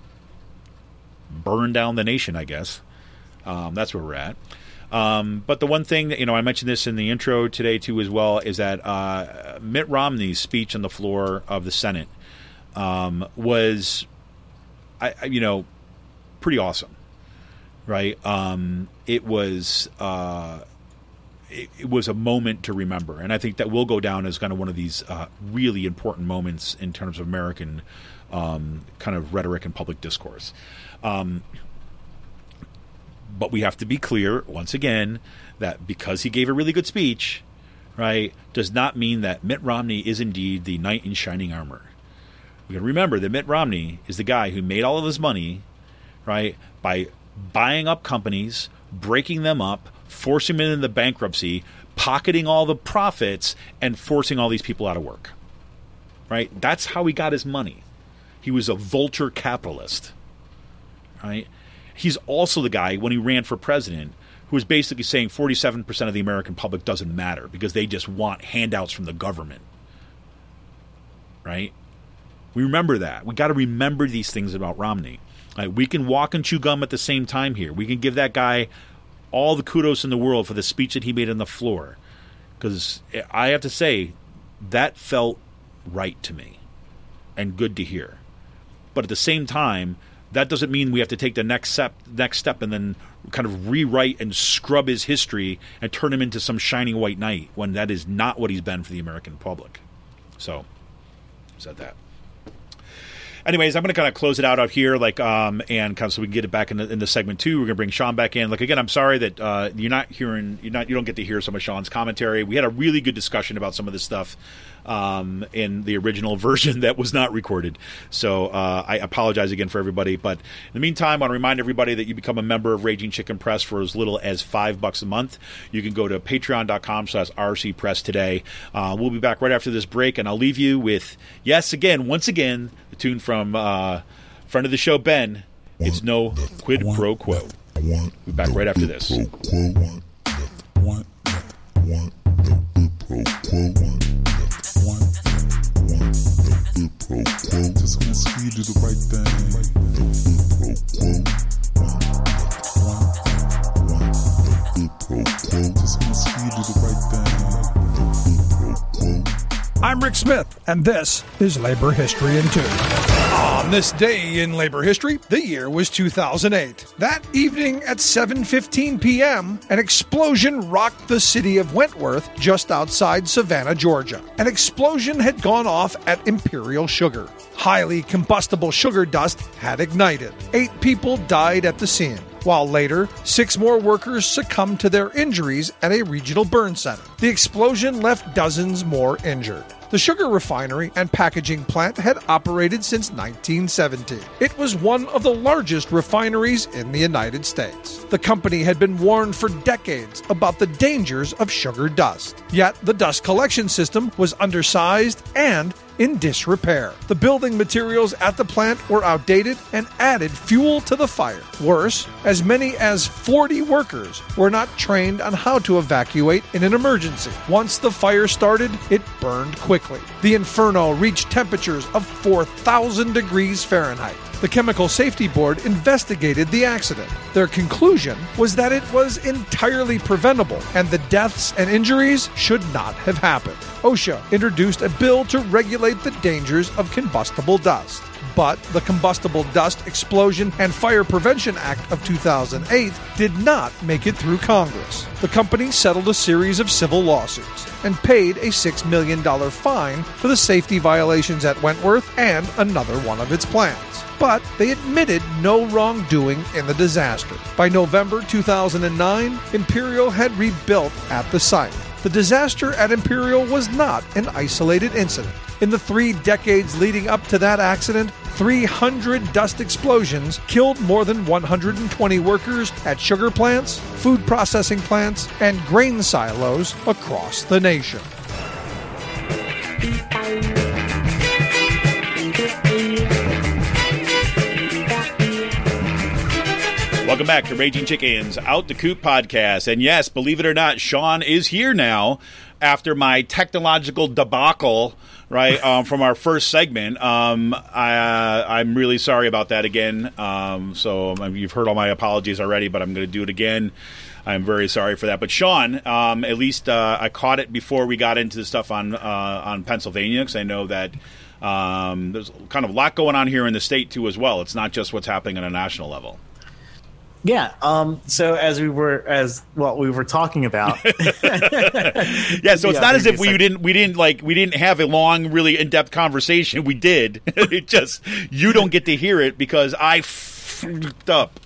burn down the nation, I guess. Um, that's where we're at. Um, but the one thing that, you know, I mentioned this in the intro today, too, as well, is that uh, Mitt Romney's speech on the floor of the Senate um, was, I, I, you know, pretty awesome, right? Um, it was... Uh, It, it was a moment to remember, and I think that will go down as kind of one of these uh, really important moments in terms of American um, kind of rhetoric and public discourse. Um, but we have to be clear, once again, that because he gave a really good speech, right, does not mean that Mitt Romney is indeed the knight in shining armor. We can remember that Mitt Romney is the guy who made all of his money, right, by buying up companies, breaking them up, forcing them into bankruptcy, pocketing all the profits, and forcing all these people out of work. Right? That's how he got his money. He was a vulture capitalist. Right? He's also the guy, when he ran for president, who was basically saying forty-seven percent of the American public doesn't matter because they just want handouts from the government. Right? We remember that. We got to remember these things about Romney. Right? We can walk and chew gum at the same time here. We can give that guy all the kudos in the world for the speech that he made on the floor, because I have to say that felt right to me and good to hear. But at the same time, that doesn't mean we have to take the next step, next step and then kind of rewrite and scrub his history and turn him into some shining white knight when that is not what he's been for the American public. So, said that. Anyways, I'm going to kind of close it out out here, like, um, and kind of so we can get it back in the, in the segment two. We're going to bring Sean back in. Like, again, I'm sorry that uh, you're not hearing, you're not, you don't get to hear some of Sean's commentary. We had a really good discussion about some of this stuff um, in the original version that was not recorded. So uh, I apologize again for everybody. But in the meantime, I want to remind everybody that you become a member of Raging Chicken Press for as little as five bucks a month. You can go to patreon.com slash RC Press today. Uh, we'll be back right after this break, and I'll leave you with, yes, again, once again, the tune from uh, friend of the show, Ben. It's No Quid Pro Quo. We'll be back right after this. Just gonna see you do the right thing. pro quo. Just wanna see you do the right thing. No quid pro quo. I'm Rick Smith, and this is Labor History in Two. On this day in labor history, the year was two thousand eight. That evening at seven fifteen p.m., an explosion rocked the city of Wentworth just outside Savannah, Georgia. An explosion had gone off at Imperial Sugar. Highly combustible sugar dust had ignited. Eight people died at the scene, while later, six more workers succumbed to their injuries at a regional burn center. The explosion left dozens more injured. The sugar refinery and packaging plant had operated since nineteen seventy. It was one of the largest refineries in the United States. The company had been warned for decades about the dangers of sugar dust. Yet the dust collection system was undersized and in disrepair. The building materials at the plant were outdated and added fuel to the fire. Worse, as many as forty workers were not trained on how to evacuate in an emergency. Once the fire started, it burned quickly. The inferno reached temperatures of four thousand degrees Fahrenheit. The Chemical Safety Board investigated the accident. Their conclusion was that it was entirely preventable and the deaths and injuries should not have happened. OSHA introduced a bill to regulate the dangers of combustible dust. But the Combustible Dust Explosion and Fire Prevention Act of two thousand eight did not make it through Congress. The company settled a series of civil lawsuits and paid a six million dollars fine for the safety violations at Wentworth and another one of its plants. But they admitted no wrongdoing in the disaster. By November two thousand nine, Imperial had rebuilt at the site. The disaster at Imperial was not an isolated incident. In the three decades leading up to that accident, three hundred dust explosions killed more than one hundred twenty workers at sugar plants, food processing plants, and grain silos across the nation. Welcome back to Raging Chickens Out the Coop podcast. And yes, believe it or not, Sean is here now after my technological debacle, right, um, from our first segment. Um, I, uh, I'm really sorry about that again. Um, so um, you've heard all my apologies already, but I'm going to do it again. I'm very sorry for that. But Sean, um, at least uh, I caught it before we got into the stuff on, uh, on Pennsylvania, because I know that um, there's kind of a lot going on here in the state, too, as well. It's not just what's happening on a national level. Yeah. Um, so as we were as well, we were talking about. yeah. So it's yeah, not as if we like, didn't we didn't like we didn't have a long, really in depth conversation. We did. It just you don't get to hear it because I f***ed up.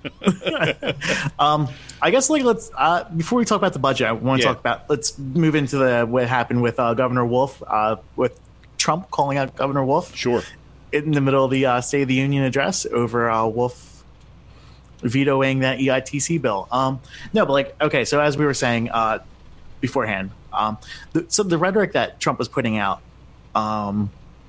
um, I guess like let's uh, before we talk about the budget, I want to yeah. talk about let's move into the what happened with uh, Governor Wolf uh, with Trump calling out Governor Wolf. Sure. In the middle of the uh, State of the Union address over uh, Wolf vetoing that E I T C bill. Um, no, but like, okay, so as we were saying uh, beforehand, um, the, so the rhetoric that Trump was putting out um,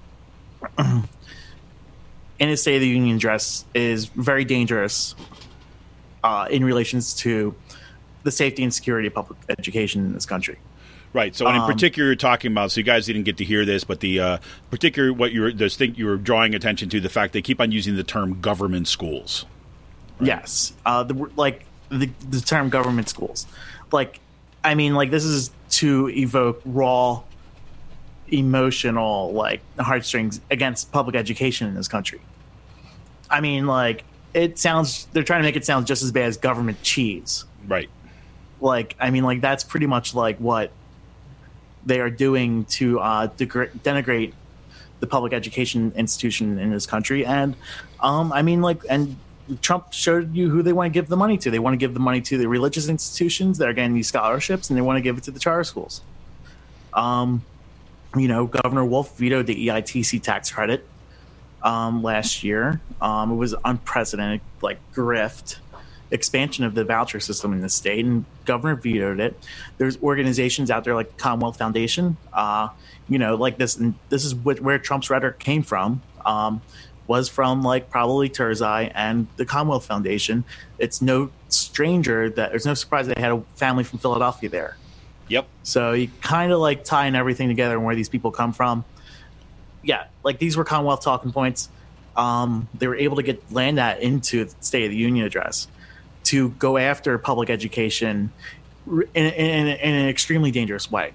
in his State of the Union address is very dangerous uh, in relations to the safety and security of public education in this country. Right. So, and in Um, particular, you're talking about. So, you guys didn't get to hear this, but the uh, particular what you were the thing you were drawing attention to the fact they keep on using the term government schools. Right. Yes, uh, the, like the, the term government schools. Like, I mean, like this is to evoke raw, emotional, like heartstrings against public education in this country. I mean, like it sounds. They're trying to make it sound just as bad as government cheese. Right. Like, I mean, like that's pretty much like what they are doing to uh, degra- denigrate the public education institution in this country. And um, I mean, like, and. Trump showed you who they want to give the money to. They want to give the money to the religious institutions that are getting these scholarships, and they want to give it to the charter schools. Um, you know, Governor Wolf vetoed the E I T C tax credit um, last year. Um, it was unprecedented, like grift expansion of the voucher system in the state, and Governor vetoed it. There's organizations out there like the Commonwealth Foundation. Uh, you know, like this. And this is what, where Trump's rhetoric came from. Um, was from like probably Turzai and the Commonwealth Foundation. It's no stranger that there's no surprise they had a family from Philadelphia there. Yep. So you kind of like tying everything together and where these people come from. Yeah, like these were Commonwealth talking points. Um, they were able to get land that into the State of the Union address to go after public education in, in, in an extremely dangerous way.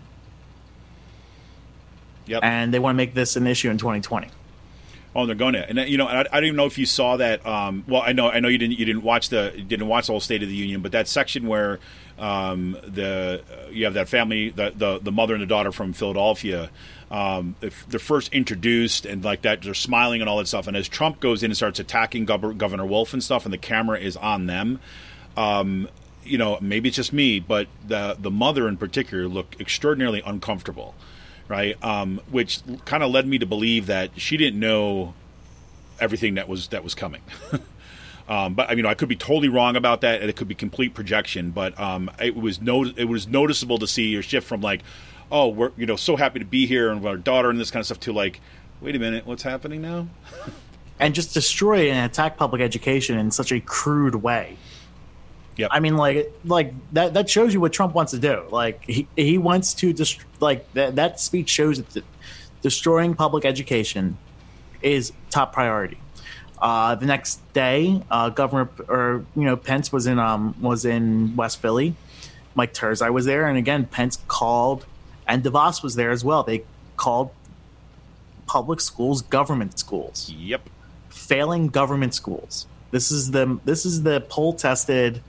Yep. And they want to make this an issue in twenty twenty. Oh, they're going to, and you know, I, I don't even know if you saw that. Um, well, I know, I know you didn't, you didn't watch the, you didn't watch the whole State of the Union, but that section where um, the uh, you have that family, the, the the mother and the daughter from Philadelphia, um, if they're first introduced and like that, they're smiling and all that stuff, and as Trump goes in and starts attacking Gov- Governor Wolf and stuff, and the camera is on them. Um, you know, maybe it's just me, but the the mother in particular looked extraordinarily uncomfortable. Right, um, which kind of led me to believe that she didn't know everything that was that was coming. um, but I mean, I could be totally wrong about that, and it could be complete projection. But um, it was no, it was noticeable to see your shift from like, oh, we're you know so happy to be here and our daughter and this kind of stuff to like, wait a minute, what's happening now? And just destroy and attack public education in such a crude way. Yep. I mean, like, like that, that shows you what Trump wants to do. Like, he, he wants to just like that. That speech shows that the, destroying public education is top priority. Uh, the next day, uh, Governor or you know Pence was in um was in West Philly. Mike Turzai was there, and again, Pence called, and DeVos was there as well. They called public schools government schools. Yep. Failing government schools. This is the this is the poll tested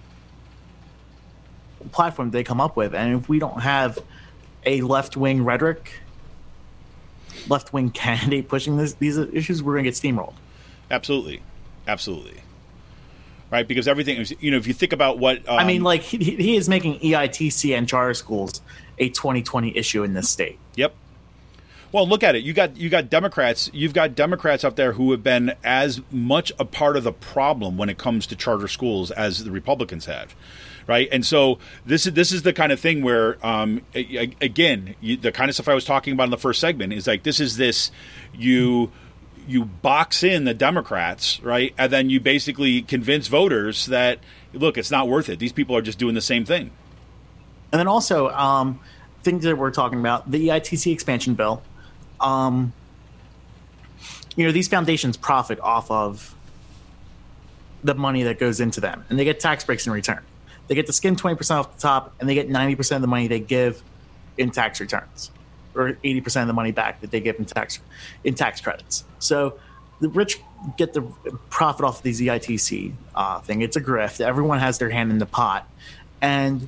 platform they come up with, and if we don't have a left-wing rhetoric, left-wing candidate pushing this, these issues, we're going to get steamrolled. Absolutely, absolutely, right? Because everything, you know, if you think about what um, I mean, like he, he is making E I T C and charter schools a twenty twenty issue in this state. Yep. Well, look at it. You got you got Democrats. You've got Democrats up there who have been as much a part of the problem when it comes to charter schools as the Republicans have. Right, and so this is this is the kind of thing where, um, again, you, the kind of stuff I was talking about in the first segment is like this is this you you box in the Democrats, right, and then you basically convince voters that look, it's not worth it. These people are just doing the same thing. And then also um, things that we're talking about, the E I T C expansion bill. Um, you know, these foundations profit off of the money that goes into them, and they get tax breaks in return. They get to skim twenty percent off the top, and they get ninety percent of the money they give in tax returns, or eighty percent of the money back that they give in tax in tax credits. So the rich get the profit off of these E I T C uh, thing. It's a grift. Everyone has their hand in the pot. And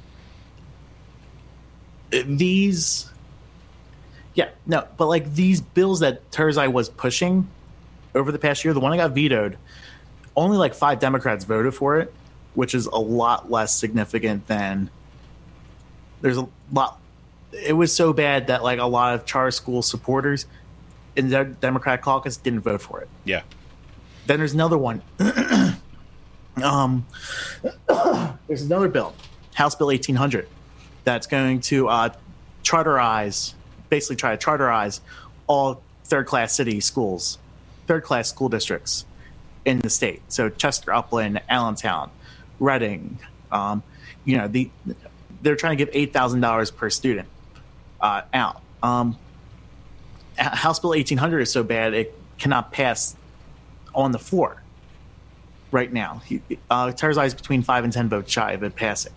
these, yeah, no, but like these bills that Turzai was pushing over the past year, the one that got vetoed, only like five Democrats voted for it, which is a lot less significant than there's a lot. It was so bad that like a lot of charter school supporters in the Democrat caucus didn't vote for it. Yeah. Then there's another one. um, there's another bill, House Bill eighteen hundred, that's going to uh, charterize, basically try to charterize all third-class city schools, third-class school districts in the state. So Chester, Upland, Allentown, Reading, um, you know, the they're trying to give eight thousand dollars per student uh, out. Um, House Bill eighteen hundred is so bad it cannot pass on the floor right now. He, uh, Turzai is between five and ten votes shy of it passing.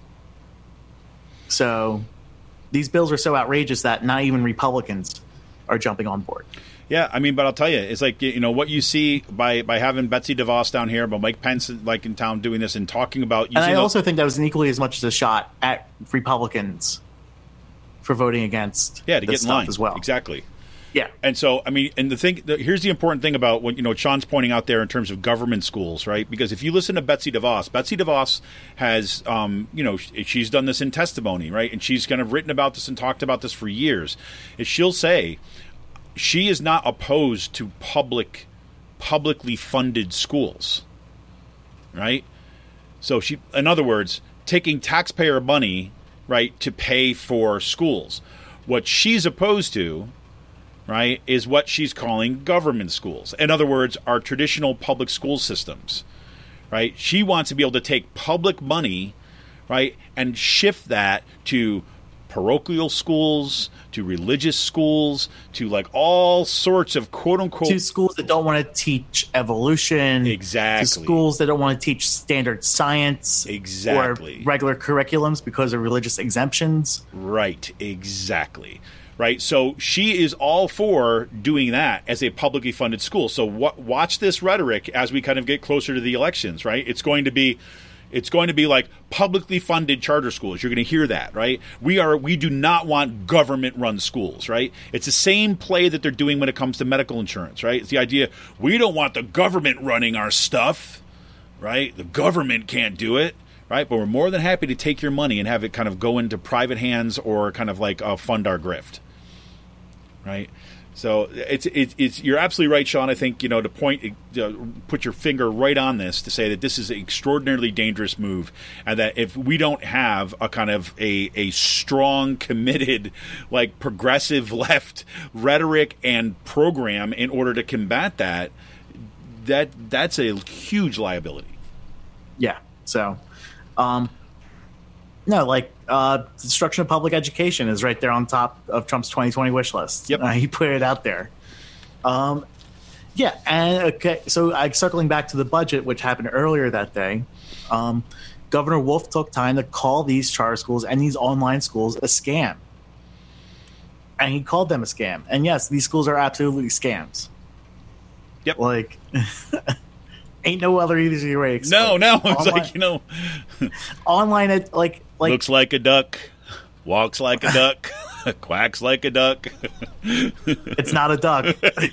So these bills are so outrageous that not even Republicans are jumping on board. Yeah, I mean, but I'll tell you, it's like, you know, what you see by, by having Betsy DeVos down here, but Mike Pence like in town doing this and talking about. And I those- also think that was an equally as much as a shot at Republicans for voting against. Yeah, to this get in line as well. Exactly. Yeah, and so I mean, and the thing the, here's the important thing about what you know Sean's pointing out there in terms of government schools, right? Because if you listen to Betsy DeVos, Betsy DeVos has, um, you know, she's done this in testimony, right? And she's kind of written about this and talked about this for years. Is she'll say she is not opposed to public, publicly funded schools, right? So she, in other words, taking taxpayer money, right, to pay for schools. What she's opposed to, right, is what she's calling government schools. In other words, our traditional public school systems, right? She wants to be able to take public money, right, and shift that to parochial schools to religious schools to like all sorts of quote unquote to schools that don't want to teach evolution, exactly, to schools that don't want to teach standard science, exactly, or regular curriculums because of religious exemptions. Right, exactly. Right, so she is all for doing that as a publicly funded school. So w- watch this rhetoric as we kind of get closer to the elections. Right, it's going to be. It's going to be like publicly funded charter schools. You're going to hear that, right? We are. We do not want government-run schools, right? It's the same play that they're doing when it comes to medical insurance, right? It's the idea we don't want the government running our stuff, right? The government can't do it, right? But we're more than happy to take your money and have it kind of go into private hands or kind of like uh, fund our grift, right? So it's, it's it's you're absolutely right, Sean. I think, you know, to point uh, put your finger right on this to say that this is an extraordinarily dangerous move, and that if we don't have a kind of a a strong, committed, like progressive left rhetoric and program in order to combat that, that that's a huge liability. Yeah. So, um, no, like uh, destruction of public education is right there on top of Trump's twenty twenty wish list. Yep, uh, he put it out there. Um, yeah, and okay, so uh, circling back to the budget, which happened earlier that day, um, Governor Wolf took time to call these charter schools and these online schools a scam, and he called them a scam. And yes, these schools are absolutely scams. Yep, like. Ain't no other easy way to explain. No, no. It's online, like, you know. online, it, like, like. Looks like a duck, walks like a duck, quacks like a duck. It's not a duck.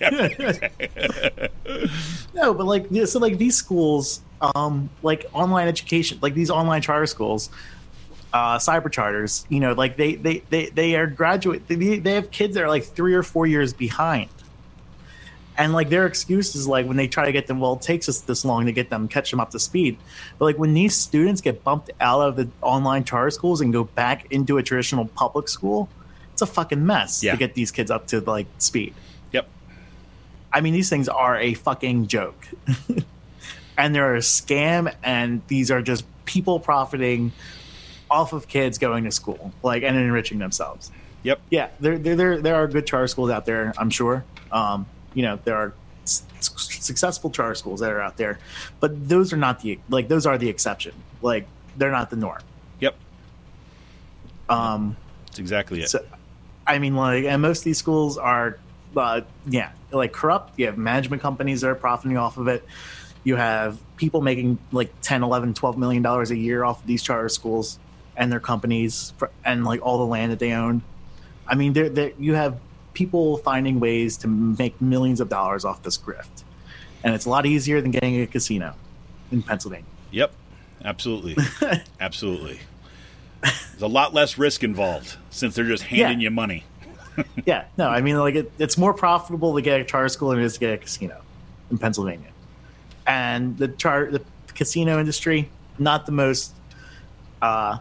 No, but like, so like these schools, um, like online education, like these online charter schools, uh, cyber charters, you know, like they, they, they, they are graduate, they, they have kids that are like three or four years behind. And, like, their excuse is, like, when they try to get them, well, it takes us this long to get them, catch them up to speed. But, like, when these students get bumped out of the online charter schools and go back into a traditional public school, it's a fucking mess yeah. to get these kids up to, like, speed. Yep. I mean, these things are a fucking joke. And they're a scam, and these are just people profiting off of kids going to school, like, and enriching themselves. Yep. Yeah, there, there, there, there are good charter schools out there, I'm sure. Um, You know, there are s- successful charter schools that are out there, but those are not the like those are the exception. Like they're not the norm. Yep. Um, That's exactly it. So, I mean, like, and most of these schools are, uh, yeah, like corrupt. You have management companies that are profiting off of it. You have people making like ten, eleven, twelve million dollars a year off of these charter schools and their companies for, and like all the land that they own. I mean, there, there you have people finding ways to make millions of dollars off this grift, and it's a lot easier than getting a casino in Pennsylvania. Yep, absolutely, absolutely. There's a lot less risk involved since they're just handing Yeah. you money. Yeah, no, I mean, like it, it's more profitable to get a charter school than it is to get a casino in Pennsylvania, and the char the casino industry not the most, uh,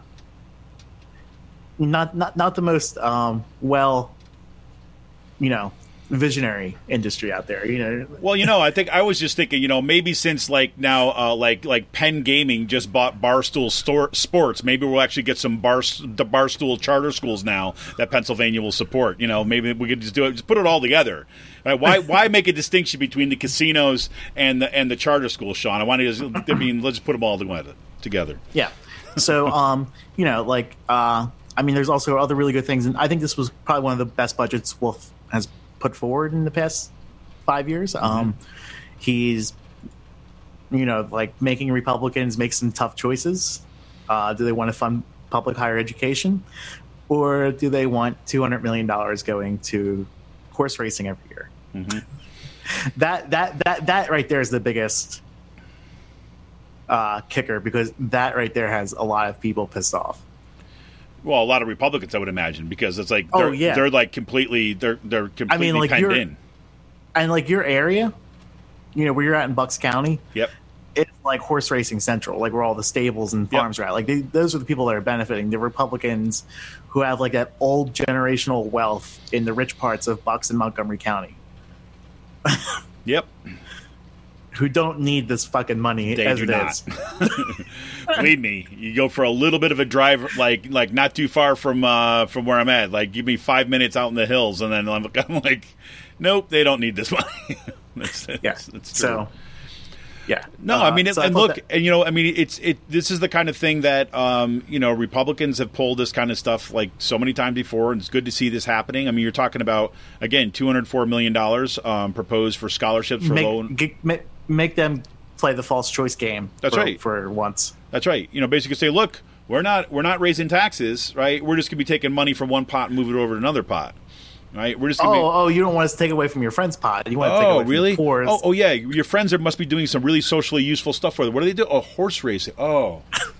not not not the most um, well. You know, visionary industry out there. You know, Well, you know, I think I was just thinking, you know, maybe since like now, uh, like like Penn Gaming just bought Barstool Store, Sports, maybe we'll actually get some bar the Barstool charter schools now that Pennsylvania will support. You know, maybe we could just do it, just put it all together. Right? Why why make a distinction between the casinos and the and the charter schools, Sean? I want to just, I mean, let's put them all together. Together. Yeah. So, um, you know, like, uh, I mean, there's also other really good things, and I think this was probably one of the best budgets Wolf has put forward in the past five years. Mm-hmm. Um, he's, you know, like making Republicans make some tough choices. Uh, do they want to fund public higher education, or do they want two hundred million dollars going to horse racing every year? Mm-hmm. That that that that right there is the biggest uh, kicker, because that right there has a lot of people pissed off. Well, a lot of Republicans, I would imagine, because it's like Oh, they're, yeah. they're like completely they're they're completely I mean, like, penned you're- in. And like your area, you know, where you're at in Bucks County, Yep. it's like horse racing central, like where all the stables and Yep. farms are at. Like they, those are the people that are benefiting. The Republicans who have like that old generational wealth in the rich parts of Bucks and Montgomery County. Yep. who don't need this fucking money They as do it not. is. Believe me, you go for a little bit of a drive, like like not too far from uh, from where I'm at. Like, give me five minutes out in the hills, and then I'm, I'm like, nope, they don't need this money. that's, that's, Yeah. that's true. So, yeah. No, Uh, I mean, it, so I and thought look, that- and you know, I mean, it's it. This is the kind of thing that um, you know, Republicans have pulled this kind of stuff like so many times before, and it's good to see this happening. I mean, you're talking about again, two hundred four million dollars um, proposed for scholarships for low. make, get- make, make them play the false choice game. That's for, right. For once. That's right. You know, basically say, look, we're not we're not raising taxes, right? We're just going to be taking money from one pot and move it over to another pot, right? We're just Oh, going to be. oh, you don't want us to take away from your friend's pot. You want to take Oh, away really? from poor's. Oh, oh, yeah. Your friends are, must be doing some really socially useful stuff for them. What do they do? Oh, horse racing. Oh.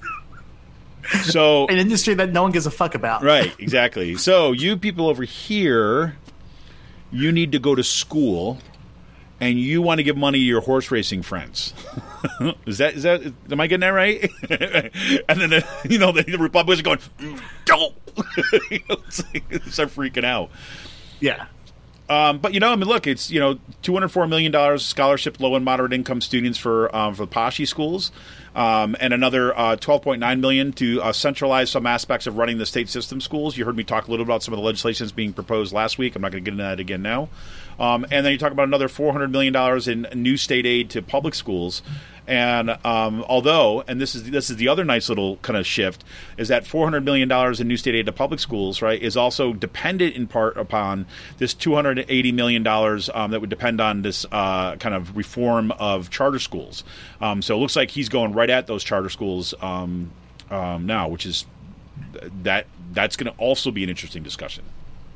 So. An industry that no one gives a fuck about. Right, exactly. So, you people over here, you need to go to school, and you want to give money to your horse racing friends. is that is that? Am I getting that right? And then the, you know the, the Republicans are going, don't. You know, it's like, they start freaking out. Yeah. Um, but you know, I mean, look, it's you know, two hundred four million dollars scholarship low and moderate income students for um, for PASHE schools, um, and another uh, twelve point nine million to uh, centralize some aspects of running the state system schools. You heard me talk a little about some of the legislation that's being proposed last week. I'm not going to get into that again now. Um, and then you talk about another four hundred million dollars in new state aid to public schools. And um, although, and this is this is the other nice little kind of shift, is that four hundred million dollars in new state aid to public schools, right, is also dependent in part upon this two hundred eighty million dollars um, that would depend on this uh, kind of reform of charter schools. Um, so it looks like he's going right at those charter schools um, um, now, which is that that's going to also be an interesting discussion.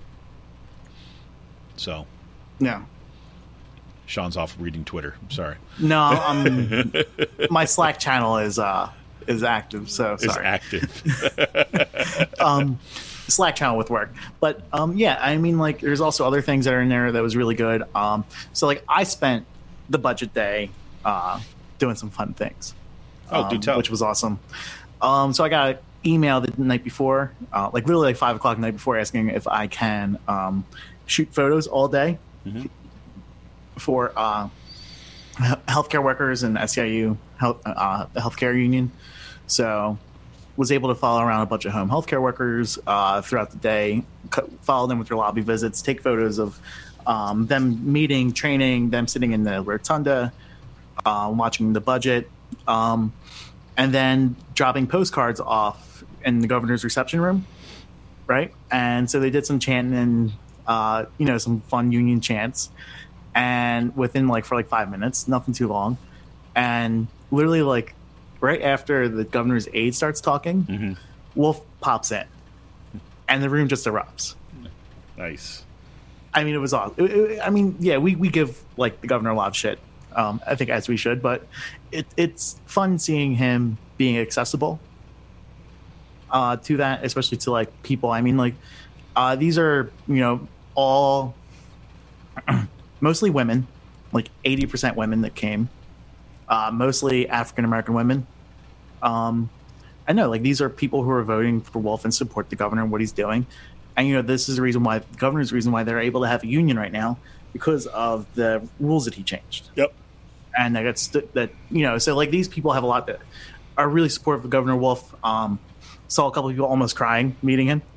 So, Yeah. Sean's off reading Twitter. I'm sorry. No, um, my Slack channel is uh is active. So It's sorry. active. um, Slack channel with work. But um, yeah, I mean, like, there's also other things that are in there that was really good. Um, so like, I spent the budget day uh, doing some fun things. Oh, um, do tell. Which was awesome. Um, so I got an email the night before, uh, like literally like five o'clock the night before, asking if I can um, shoot photos all day Mm-hmm. for uh, he- healthcare workers and S E I U, health, uh, the healthcare union. So was able to follow around a bunch of home healthcare workers uh, throughout the day, co- follow them with their lobby visits, take photos of um, them meeting, training, them sitting in the rotunda, uh, watching the budget, um, and then dropping postcards off in the governor's reception room, right? And so they did some chanting and, uh, you know, some fun union chants. And within like for like five minutes, nothing too long, and literally like right after the governor's aide starts talking, Mm-hmm. Wolf pops in, and the room just erupts. Nice. I mean, it was awesome. It- it- I mean, yeah, we, we give like the governor a lot of shit. Um, I think as we should, but it, it's fun seeing him being accessible uh, to that, especially to like people. I mean, like uh, these are you know all mostly women, like eighty percent women that came, uh, mostly African American women. Um, I know, like these are people who are voting for Wolf and support the governor and what he's doing. And you know, this is the reason why the governor's reason why they're able to have a union right now, because of the rules that he changed. Yep. And that gets that you know, so like these people have a lot that are really supportive of Governor Wolf. Um, saw a couple of people almost crying meeting him,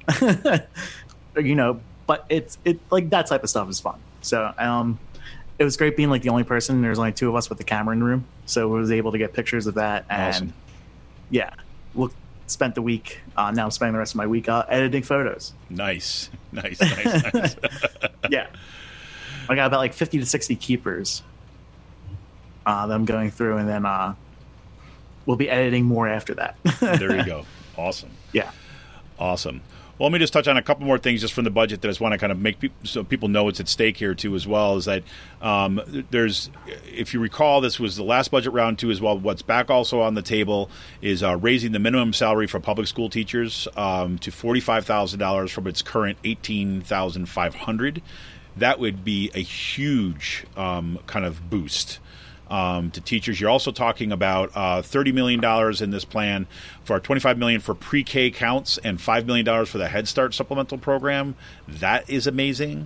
you know. But it's it like that type of stuff is fun. So um, it was great being like the only person. There's only two of us with the camera in the room, so we was able to get pictures of that. And Awesome. yeah, we'll spent the week. Uh, now I'm spending the rest of my week uh, editing photos. Nice. Nice. Nice. Nice. Yeah, I got about like fifty to sixty keepers uh, that I'm going through, and then uh, we'll be editing more after that. There you go. Awesome. Yeah. Awesome. Well, let me just touch on a couple more things just from the budget that I just want to kind of make people, so people know what's at stake here too as well, is that um, there's, if you recall, this was the last budget round too as well. What's back also on the table is uh, raising the minimum salary for public school teachers um, to forty-five thousand dollars from its current eighteen thousand five hundred dollars. That would be a huge um, kind of boost Um, to teachers. You're also talking about uh, thirty million dollars in this plan for twenty-five million dollars for pre-K counts and five million dollars for the Head Start supplemental program. That is amazing.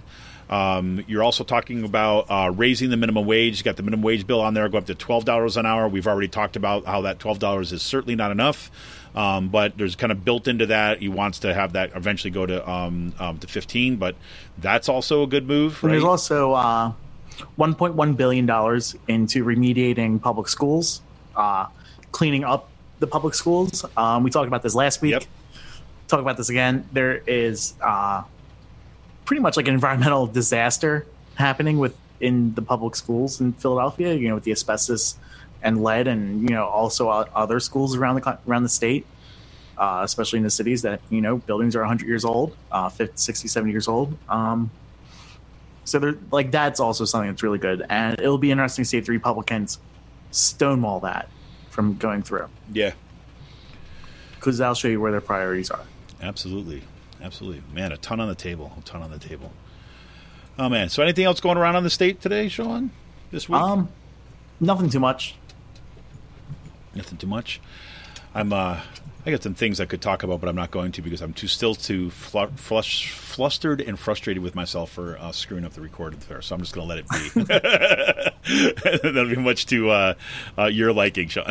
Um, you're also talking about uh, raising the minimum wage. You got the minimum wage bill on there, go up to twelve dollars an hour. We've already talked about how that twelve dollars is certainly not enough, um, but there's kind of built into that. He wants to have that eventually go to um, um, to fifteen, but that's also a good move. Right? And there's also uh, one point one billion dollars into remediating public schools, uh, cleaning up the public schools. Um, we talked about this last week. Yep. Talk about this again. There is uh, pretty much like an environmental disaster happening within the public schools in Philadelphia, you know, with the asbestos and lead, and, you know, also other schools around the around the state, uh, especially in the cities that, you know, buildings are one hundred years old, uh, fifty, sixty, seventy years old. Um, so they're like, that's also something that's really good. And it'll be interesting to see if the Republicans stonewall that from going through. Yeah. Because that'll show you where their priorities are. Absolutely. Absolutely. Man, a ton on the table. A ton on the table. Oh, man. So anything else going around on the state today, Sean, this week? Um, nothing too much. Nothing too much. I'm, uh, I got some things I could talk about, but I'm not going to because I'm too still too fl- flush, flustered and frustrated with myself for uh, screwing up the recording there. So I'm just going to let it be. That'll be much to uh, uh, your liking, Sean.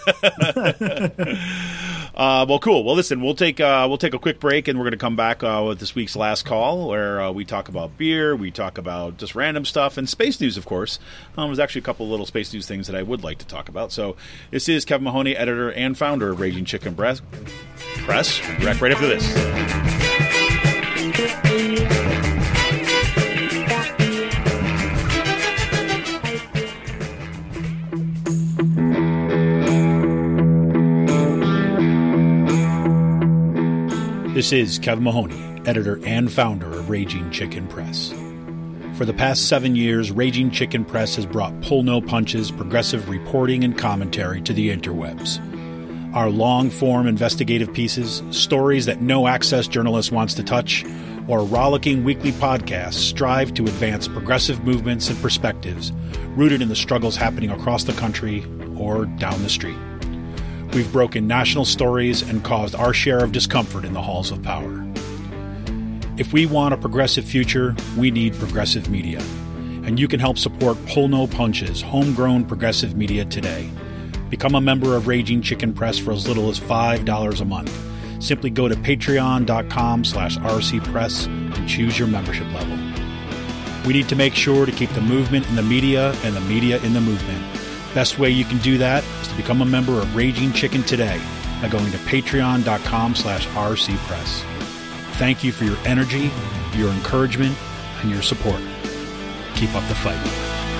uh, well, cool. Well, listen, we'll take uh, we'll take a quick break, and we're going to come back uh, with this week's last call, where uh, we talk about beer, we talk about just random stuff, and space news, of course. Um, there's actually a couple of little space news things that I would like to talk about. So this is Kevin Mahoney, editor and founder of Raging Chicken Press. Press. Back right after this. This is Kevin Mahoney, editor and founder of Raging Chicken Press. For the past seven years, Raging Chicken Press has brought pull no punches, progressive reporting and commentary to the interwebs. Our long-form investigative pieces, stories that no access journalist wants to touch, or rollicking weekly podcasts strive to advance progressive movements and perspectives rooted in the struggles happening across the country or down the street. We've broken national stories and caused our share of discomfort in the halls of power. If we want a progressive future, we need progressive media. And you can help support Pull No Punches, homegrown progressive media today. Become a member of Raging Chicken Press for as little as five dollars a month. Simply go to patreon.com slash rcpress and choose your membership level. We need to make sure to keep the movement in the media and the media in the movement. Best way you can do that is to become a member of Raging Chicken today by going to patreon.com slash rcpress. Thank you for your energy, your encouragement, and your support. Keep up the fight.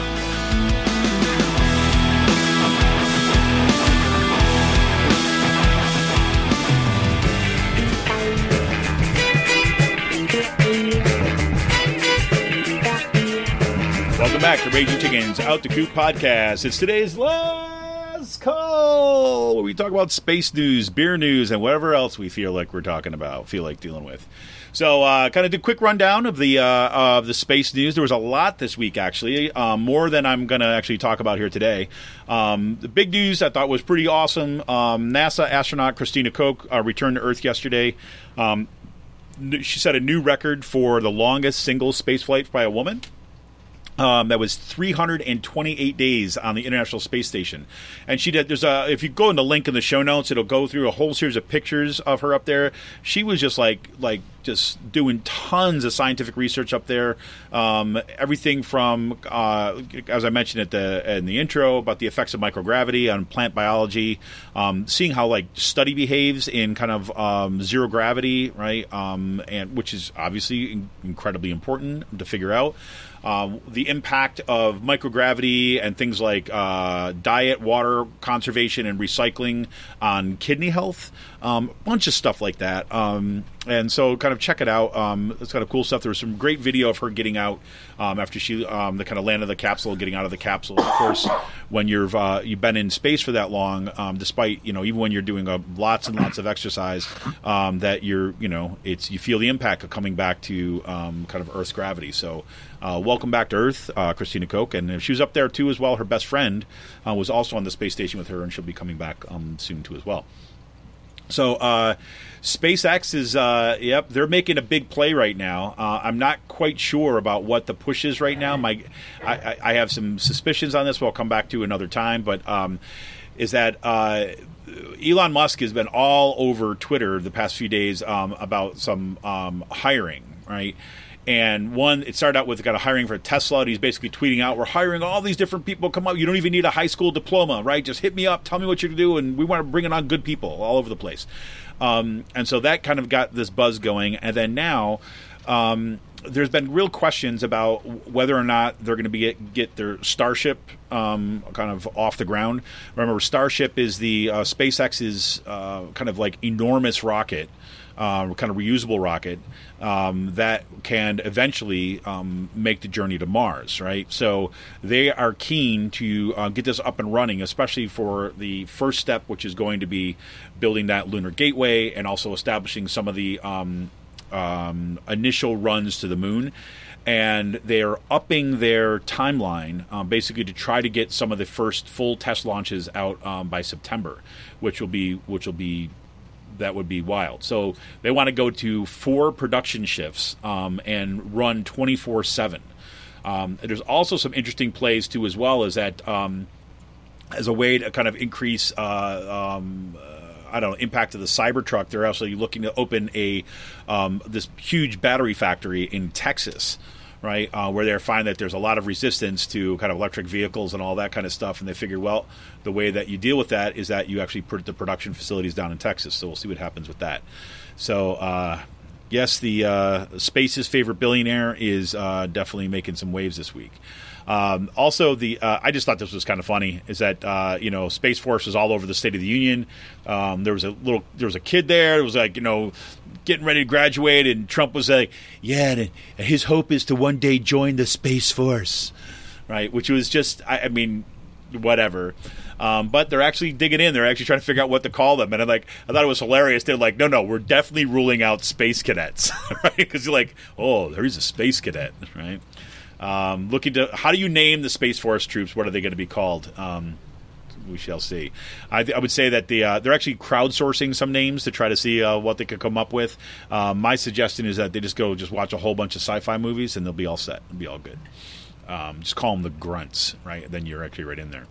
Welcome back to Raging Chicken's Out the Coop podcast. It's today's last call, where we talk about space news, beer news, and whatever else we feel like we're talking about, feel like dealing with. So, uh, kind of did a quick rundown of the uh, of the space news. There was a lot this week, actually, um, more than I'm going to actually talk about here today. Um, the big news I thought was pretty awesome. Um, NASA astronaut Christina Koch uh, returned to Earth yesterday. Um, she set a new record for the longest single space flight by a woman. Um, that was three hundred twenty-eight days on the International Space Station, and she did. There's a if you go in the link in the show notes, it'll go through a whole series of pictures of her up there. She was just like like just doing tons of scientific research up there. Um, everything from uh, as I mentioned at the in the intro about the effects of microgravity on plant biology, um, seeing how like study behaves in kind of um, zero gravity, right? Um, and which is obviously in- incredibly important to figure out. Um, the impact of microgravity and things like uh, diet, water conservation, and recycling on kidney health. Um, a bunch of stuff like that. Um, and so kind of check it out. Um, it's kind of cool stuff. There was some great video of her getting out um, after she um, the kind of landed the capsule, getting out of the capsule. Of course, when you've uh, you've been in space for that long, um, despite, you know, even when you're doing a, lots and lots of exercise, um, that you're, you know, it's you feel the impact of coming back to um, kind of Earth's gravity. So uh, welcome back to Earth, uh, Christina Koch. And she was up there too as well. Her best friend uh, was also on the space station with her, and she'll be coming back um, soon too as well. So uh, SpaceX is, uh, yep, they're making a big play right now. Uh, I'm not quite sure about what the push is right now. My, I, I have some suspicions on this, but I'll come back to another time. But um, is that uh, Elon Musk has been all over Twitter the past few days um, about some um, hiring, right? And one, it started out with got a hiring for Tesla, and he's basically tweeting out, "We're hiring all these different people. Come up, you don't even need a high school diploma, right? Just hit me up, tell me what you can do, and we want to bring on good people all over the place." Um, and so that kind of got this buzz going. And then now, um, there's been real questions about whether or not they're going to be get, get their Starship um, kind of off the ground. Remember, Starship is the uh, SpaceX's uh, kind of like enormous rocket. Uh, kind of reusable rocket um, that can eventually um, make the journey to Mars, right? So they are keen to uh, get this up and running, especially for the first step, which is going to be building that lunar gateway and also establishing some of the um, um, initial runs to the moon. And they are upping their timeline um, basically to try to get some of the first full test launches out um, by September, which will be which will be that would be wild. So they want to go to four production shifts um, and run twenty-four seven. Um, there's also some interesting plays, too, as well, as that um, as a way to kind of increase, uh, um, uh, I don't know, impact of the Cybertruck. They're actually looking to open a um, this huge battery factory in Texas, right, uh, where they find that there's a lot of resistance to kind of electric vehicles and all that kind of stuff. And they figured, well, the way that you deal with that is that you actually put the production facilities down in Texas. So we'll see what happens with that. So, uh, yes, the uh, Space's favorite billionaire is uh, definitely making some waves this week. Um, also, the uh, I just thought this was kind of funny. Is that uh, you know Space Force is all over the State of the Union. Um, there was a little, there was a kid there. It was like you know getting ready to graduate, and Trump was like, "Yeah, and his hope is to one day join the Space Force," right? Which was just, I, I mean, whatever. Um, but they're actually digging in. They're actually trying to figure out what to call them. And I'm like, I thought it was hilarious. They're like, no, no, we're definitely ruling out space cadets, right? Because you're like, oh, there's a space cadet, right? Um, looking to how do you name the Space Force troops? What are they going to be called? Um, we shall see. I, th- I would say that the uh, they're actually crowdsourcing some names to try to see uh, what they could come up with. Uh, my suggestion is that they just go just watch a whole bunch of sci-fi movies and they'll be all set. It'll be all good. Um, just call them the Grunts, right? Then you're actually right in there.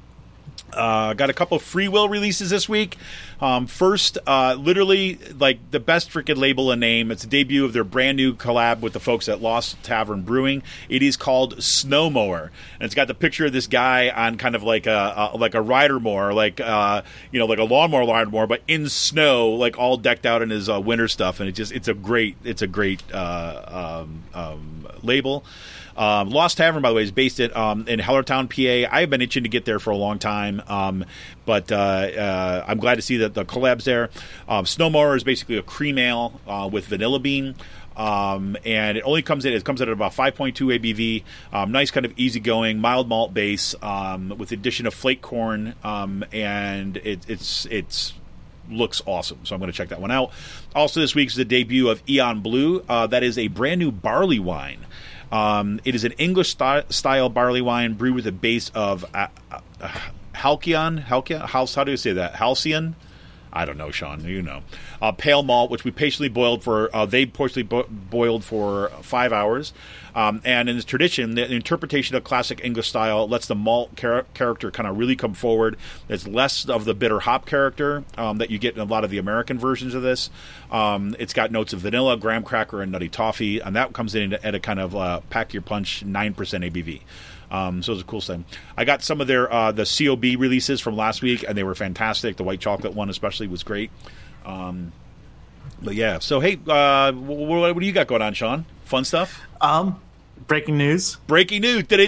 Uh, got a couple of Free Will releases this week. Um, first, uh, literally, like the best freaking label and name. It's a debut of their brand new collab with the folks at Lost Tavern Brewing. It is called Snowmower, and it's got the picture of this guy on kind of like a, a like a rider mower, like uh, you know, like a lawnmower rider mower, but in snow, like all decked out in his uh, winter stuff. And it just it's a great it's a great uh, um, um, label. Um, Lost Tavern, by the way, is based at, um, in Hellertown, P A. I have been itching to get there for a long time, um, but uh, uh, I'm glad to see that the collab's there. Um, Snowmower is basically a cream ale uh, with vanilla bean, um, and it only comes in it comes in at about five point two A B V. Um, nice, kind of easygoing, mild malt base um, with the addition of flake corn, um, and it, it's it's. looks awesome, so I'm going to check that one out. Also, this week is the debut of Eon Blue. Uh, that is a brand new barley wine. Um, it is an English-style barley wine brewed with a base of uh, uh, Halcyon. Halcyon? How, how do you say that? Halcyon? I don't know, Sean. You know. Uh, pale malt, which we patiently boiled for, uh, they patiently bo- boiled for five hours. Um, and in this tradition, the interpretation of classic English style lets the malt char- character kind of really come forward. There's less of the bitter hop character um, that you get in a lot of the American versions of this. Um, it's got notes of vanilla, graham cracker, and nutty toffee, and that comes in at a kind of uh, pack your punch nine percent A B V. Um, so it's a cool thing. I got some of their uh, the C O B releases from last week, and they were fantastic. The white chocolate one especially was great. Um, but yeah, so hey, uh, what, what do you got going on, Sean? Fun stuff? Um, breaking news. Breaking news. Joe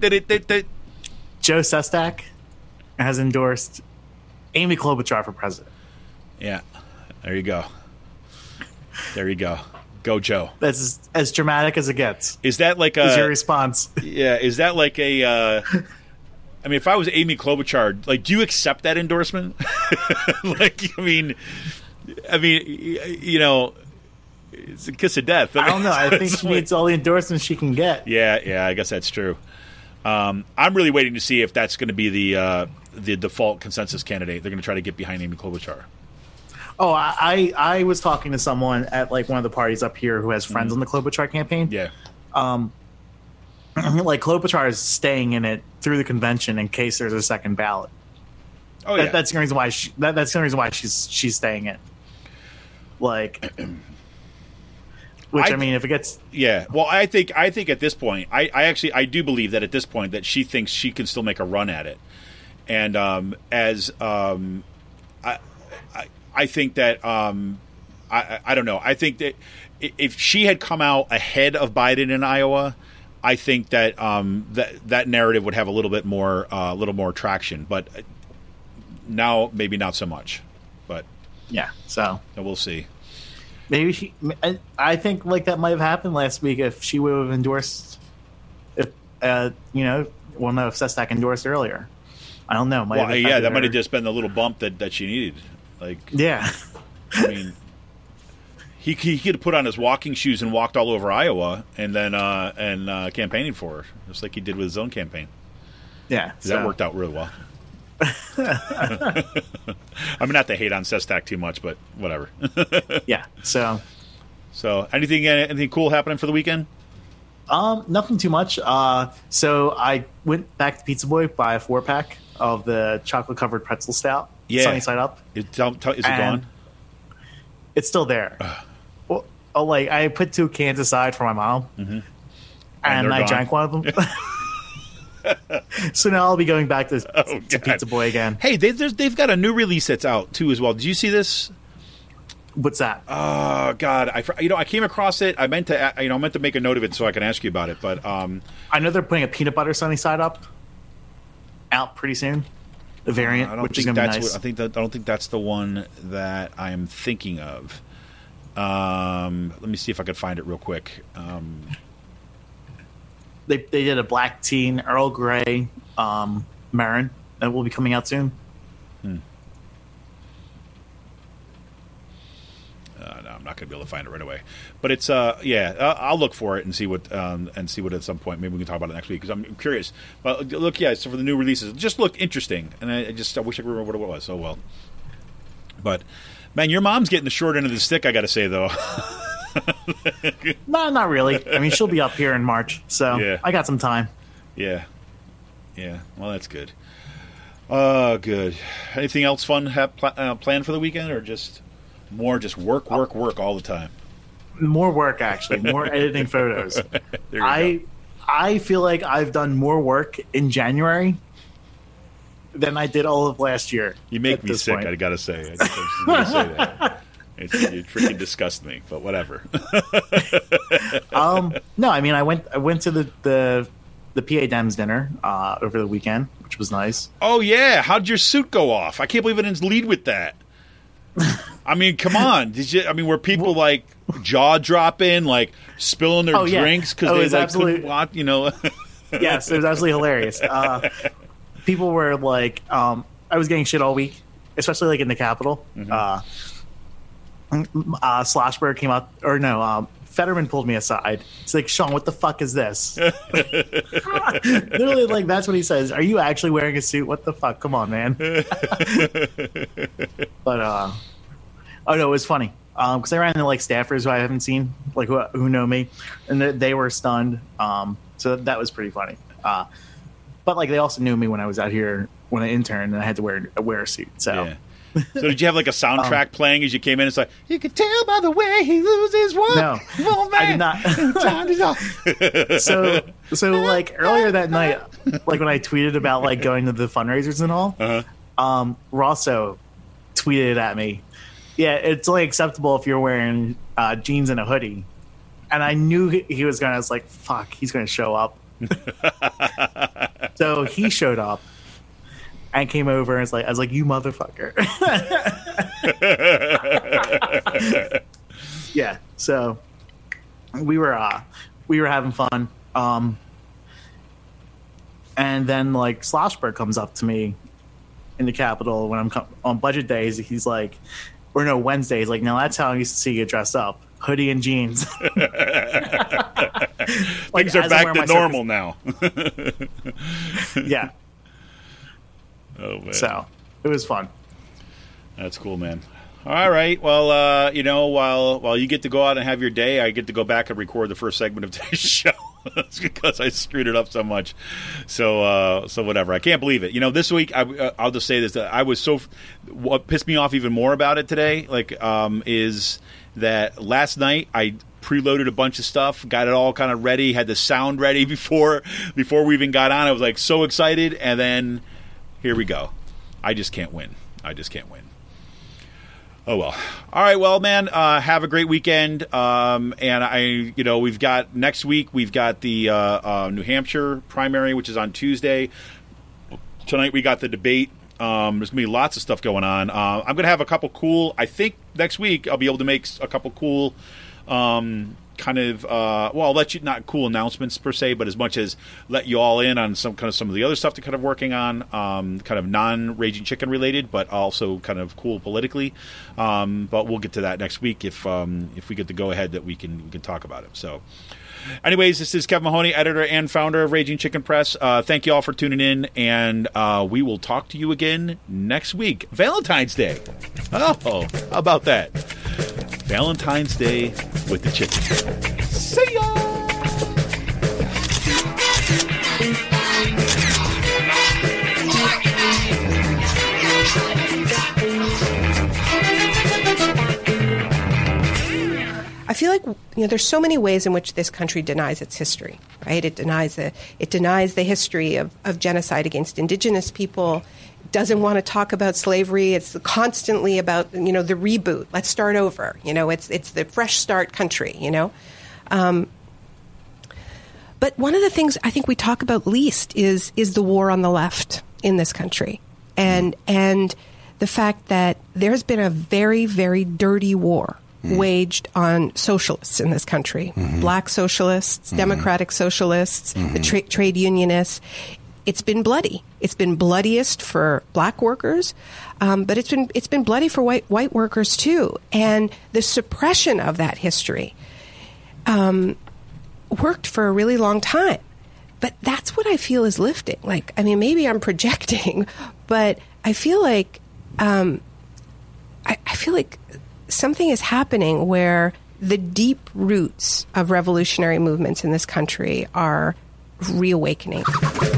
Sestak has endorsed Amy Klobuchar for president. Yeah, there you go. There you go. Go, Joe. That's as, as dramatic as it gets. Is that like a... Is your response? Yeah, is that like a... Uh, I mean, if I was Amy Klobuchar, like, do you accept that endorsement? Like, I mean... I mean, you know... It's a kiss of death. I don't know. I think she needs all the endorsements she can get. Yeah, yeah, I guess that's true. Um, I'm really waiting to see if that's going to be the uh, the default consensus candidate. They're going to try to get behind Amy Klobuchar. Oh, I I was talking to someone at like one of the parties up here who has friends Mm-hmm. on the Klobuchar campaign. Yeah. Um, like Klobuchar is staying in it through the convention in case there's a second ballot. Oh That, yeah. that's the reason why she, that, that's the reason why she's she's staying in. Like, which I, I- mean, if it gets Yeah, well, I think I think at this point, I, I actually I do believe that at this point that she thinks she can still make a run at it, and um, as um, I, I I think that um, I I- I don't know. I think that i- if she had come out ahead of Biden in Iowa, I think that um, that that narrative would have a little bit more uh, a little more traction. But now maybe not so much. But yeah, so we'll see. maybe she. I, I think like that might have happened last week if she would have endorsed. If uh, you know, well, no, if Sestak endorsed earlier. I don't know. Might Well, have yeah, affected that might her. have just been the little bump that, that she needed. Like, Yeah. I mean, he he could have put on his walking shoes and walked all over Iowa, and then uh, and uh, campaigning for her, just like he did with his own campaign. Yeah. That so- worked out really well. I mean, not to hate on Sestak too much, but whatever. Yeah. So. So, anything anything cool happening for the weekend? Um, nothing too much. Uh, so I went back to Pizza Boy, buy a four pack of the chocolate covered pretzel stout. Yeah. Sunny side up. It, tell, tell, is it And gone? It's still there. Well, oh, like I put two cans aside for my mom, Mm-hmm. and, they're I gone. drank one of them. So now I'll be going back to, Oh, to God. Pizza Boy again. Hey, they, there's, they've got a new release that's out too as well. Did you see this? What's that? Oh God, I fr- you know I came across it. I meant to you know I meant to make a note of it so I can ask you about it. But um, I know they're putting a peanut butter sunny side up out pretty soon. The variant, I don't which is think gonna be that's nice. what, I think that I don't think that's the one that I am thinking of. Um, let me see if I can find it real quick. Um, They they did a black tea and Earl Grey um, Marin that will be coming out soon. Uh, no, I'm not going to be able to find it right away. But it's uh, yeah, uh, I'll look for it and see what um, and see what at some point maybe we can talk about it next week because I'm curious. But look, yeah, so for the new releases, it just looked interesting, and I, I just I wish I could remember what it was. Oh well. But man, your mom's getting the short end of the stick. I got to say though. No, not really. I mean, she'll be up here in March, so Yeah. I got some time. Yeah, yeah. Well, that's good. Uh, good. Anything else fun have pl- uh, planned for the weekend, or just more just work, work, work all the time? More work, actually. More editing photos. There you I go. I feel like I've done more work in January than I did all of last year. You make at me this sick. point. I gotta say. I just, I'm just gonna say that. It's, you freaking disgust me, but whatever. Um, no, I mean, I went I went to the the, the P A Dems dinner uh, over the weekend, which was nice. Oh yeah, how'd your suit go off? I can't believe it didn't lead with that. I mean, come on. Did you? I mean, were people like jaw dropping, like spilling their Oh, yeah. drinks because Oh, they it's like absolute- couldn't watch? You know. Yes, it was absolutely hilarious. Uh, people were like, um, I was getting shit all week, especially like in the Capitol. Mm-hmm. Uh, uh, Sloshberg came out, or no, um, Fetterman pulled me aside. He's like, Sean, what the fuck is this? Literally, like, that's what he says. Are you actually wearing a suit? What the fuck? Come on, man. But, uh, oh no, it was funny. Because I ran into, like, staffers who I haven't seen, like, who, who know me, and they, they were stunned. Um, so that was pretty funny. Uh, but, like, they also knew me when I was out here when I interned, and I had to wear, wear a suit. So. Yeah. So did you have like a soundtrack playing as you came in? It's like you could tell by the way he loses one. No, I did not. so, so like earlier that night, like when I tweeted about like going to the fundraisers and all, Uh-huh. um, Rosso tweeted at me, "Yeah, it's only acceptable if you're wearing uh, jeans and a hoodie." And I knew he, he was gonna. I was like, "Fuck, he's gonna show up." So he showed up. And came over and was like, I was like, you motherfucker. Yeah. So we were uh we were having fun. Um and then like Sloshberg comes up to me in the Capitol when I'm com- on budget days. He's like, or no, Wednesdays, like, now that's how I used to see you dressed up. Hoodie and jeans. Like, Things are as I'm back wearing to my normal now. circus- Yeah. Oh man, So it was fun. that's cool, man. All right. Well, uh, you know, while while you get to go out and have your day, I get to go back and record the first segment of today's show. That's because I screwed it up so much. So, uh, so whatever. I can't believe it. You know, this week, I, uh, I'll just say this: that I was so. What pissed me off even more about it today, like, um, is that last night I preloaded a bunch of stuff, got it all kind of ready, had the sound ready before before we even got on. I was like so excited, and then here we go. I just can't win. I just can't win. Oh, well. All right. Well, man, uh, have a great weekend. Um, and I, you know, we've got next week, we've got the uh, uh, New Hampshire primary, which is on Tuesday. Tonight we got the debate. Um, there's going to be lots of stuff going on. Uh, I'm going to have a couple cool, I think next week I'll be able to make a couple cool um, kind of, uh, well, I'll let you, not cool announcements per se, but as much as let you all in on some kind of some of the other stuff they're kind of working on, um, kind of non-Raging Chicken related, but also kind of cool politically. Um, but we'll get to that next week if um, if we get the go ahead that we can we can talk about it. So, anyways, this is Kevin Mahoney, editor and founder of Raging Chicken Press. Uh, thank you all for tuning in, and uh, we will talk to you again next week. Valentine's Day. Oh, how about that? Valentine's Day with the chicken. See ya! I feel like, you know, there's so many ways in which this country denies its history, right? It denies the it denies the history of, of genocide against indigenous people. Doesn't want to talk about slavery. It's constantly about, you know, the reboot. Let's start over. You know, it's it's the fresh start country, you know. Um, but one of the things I think we talk about least is is the war on the left in this country. And and the fact that there's been a very, very dirty war mm. waged on socialists in this country. Mm-hmm. Black socialists, mm-hmm. democratic socialists, mm-hmm. the tra- trade unionists. It's been bloody. It's been bloodiest for black workers, um, but it's been it's been bloody for white white workers too. And the suppression of that history um, worked for a really long time. But that's what I feel is lifting. Like, I mean, maybe I'm projecting, but I feel like um, I, I feel like something is happening where the deep roots of revolutionary movements in this country are reawakening.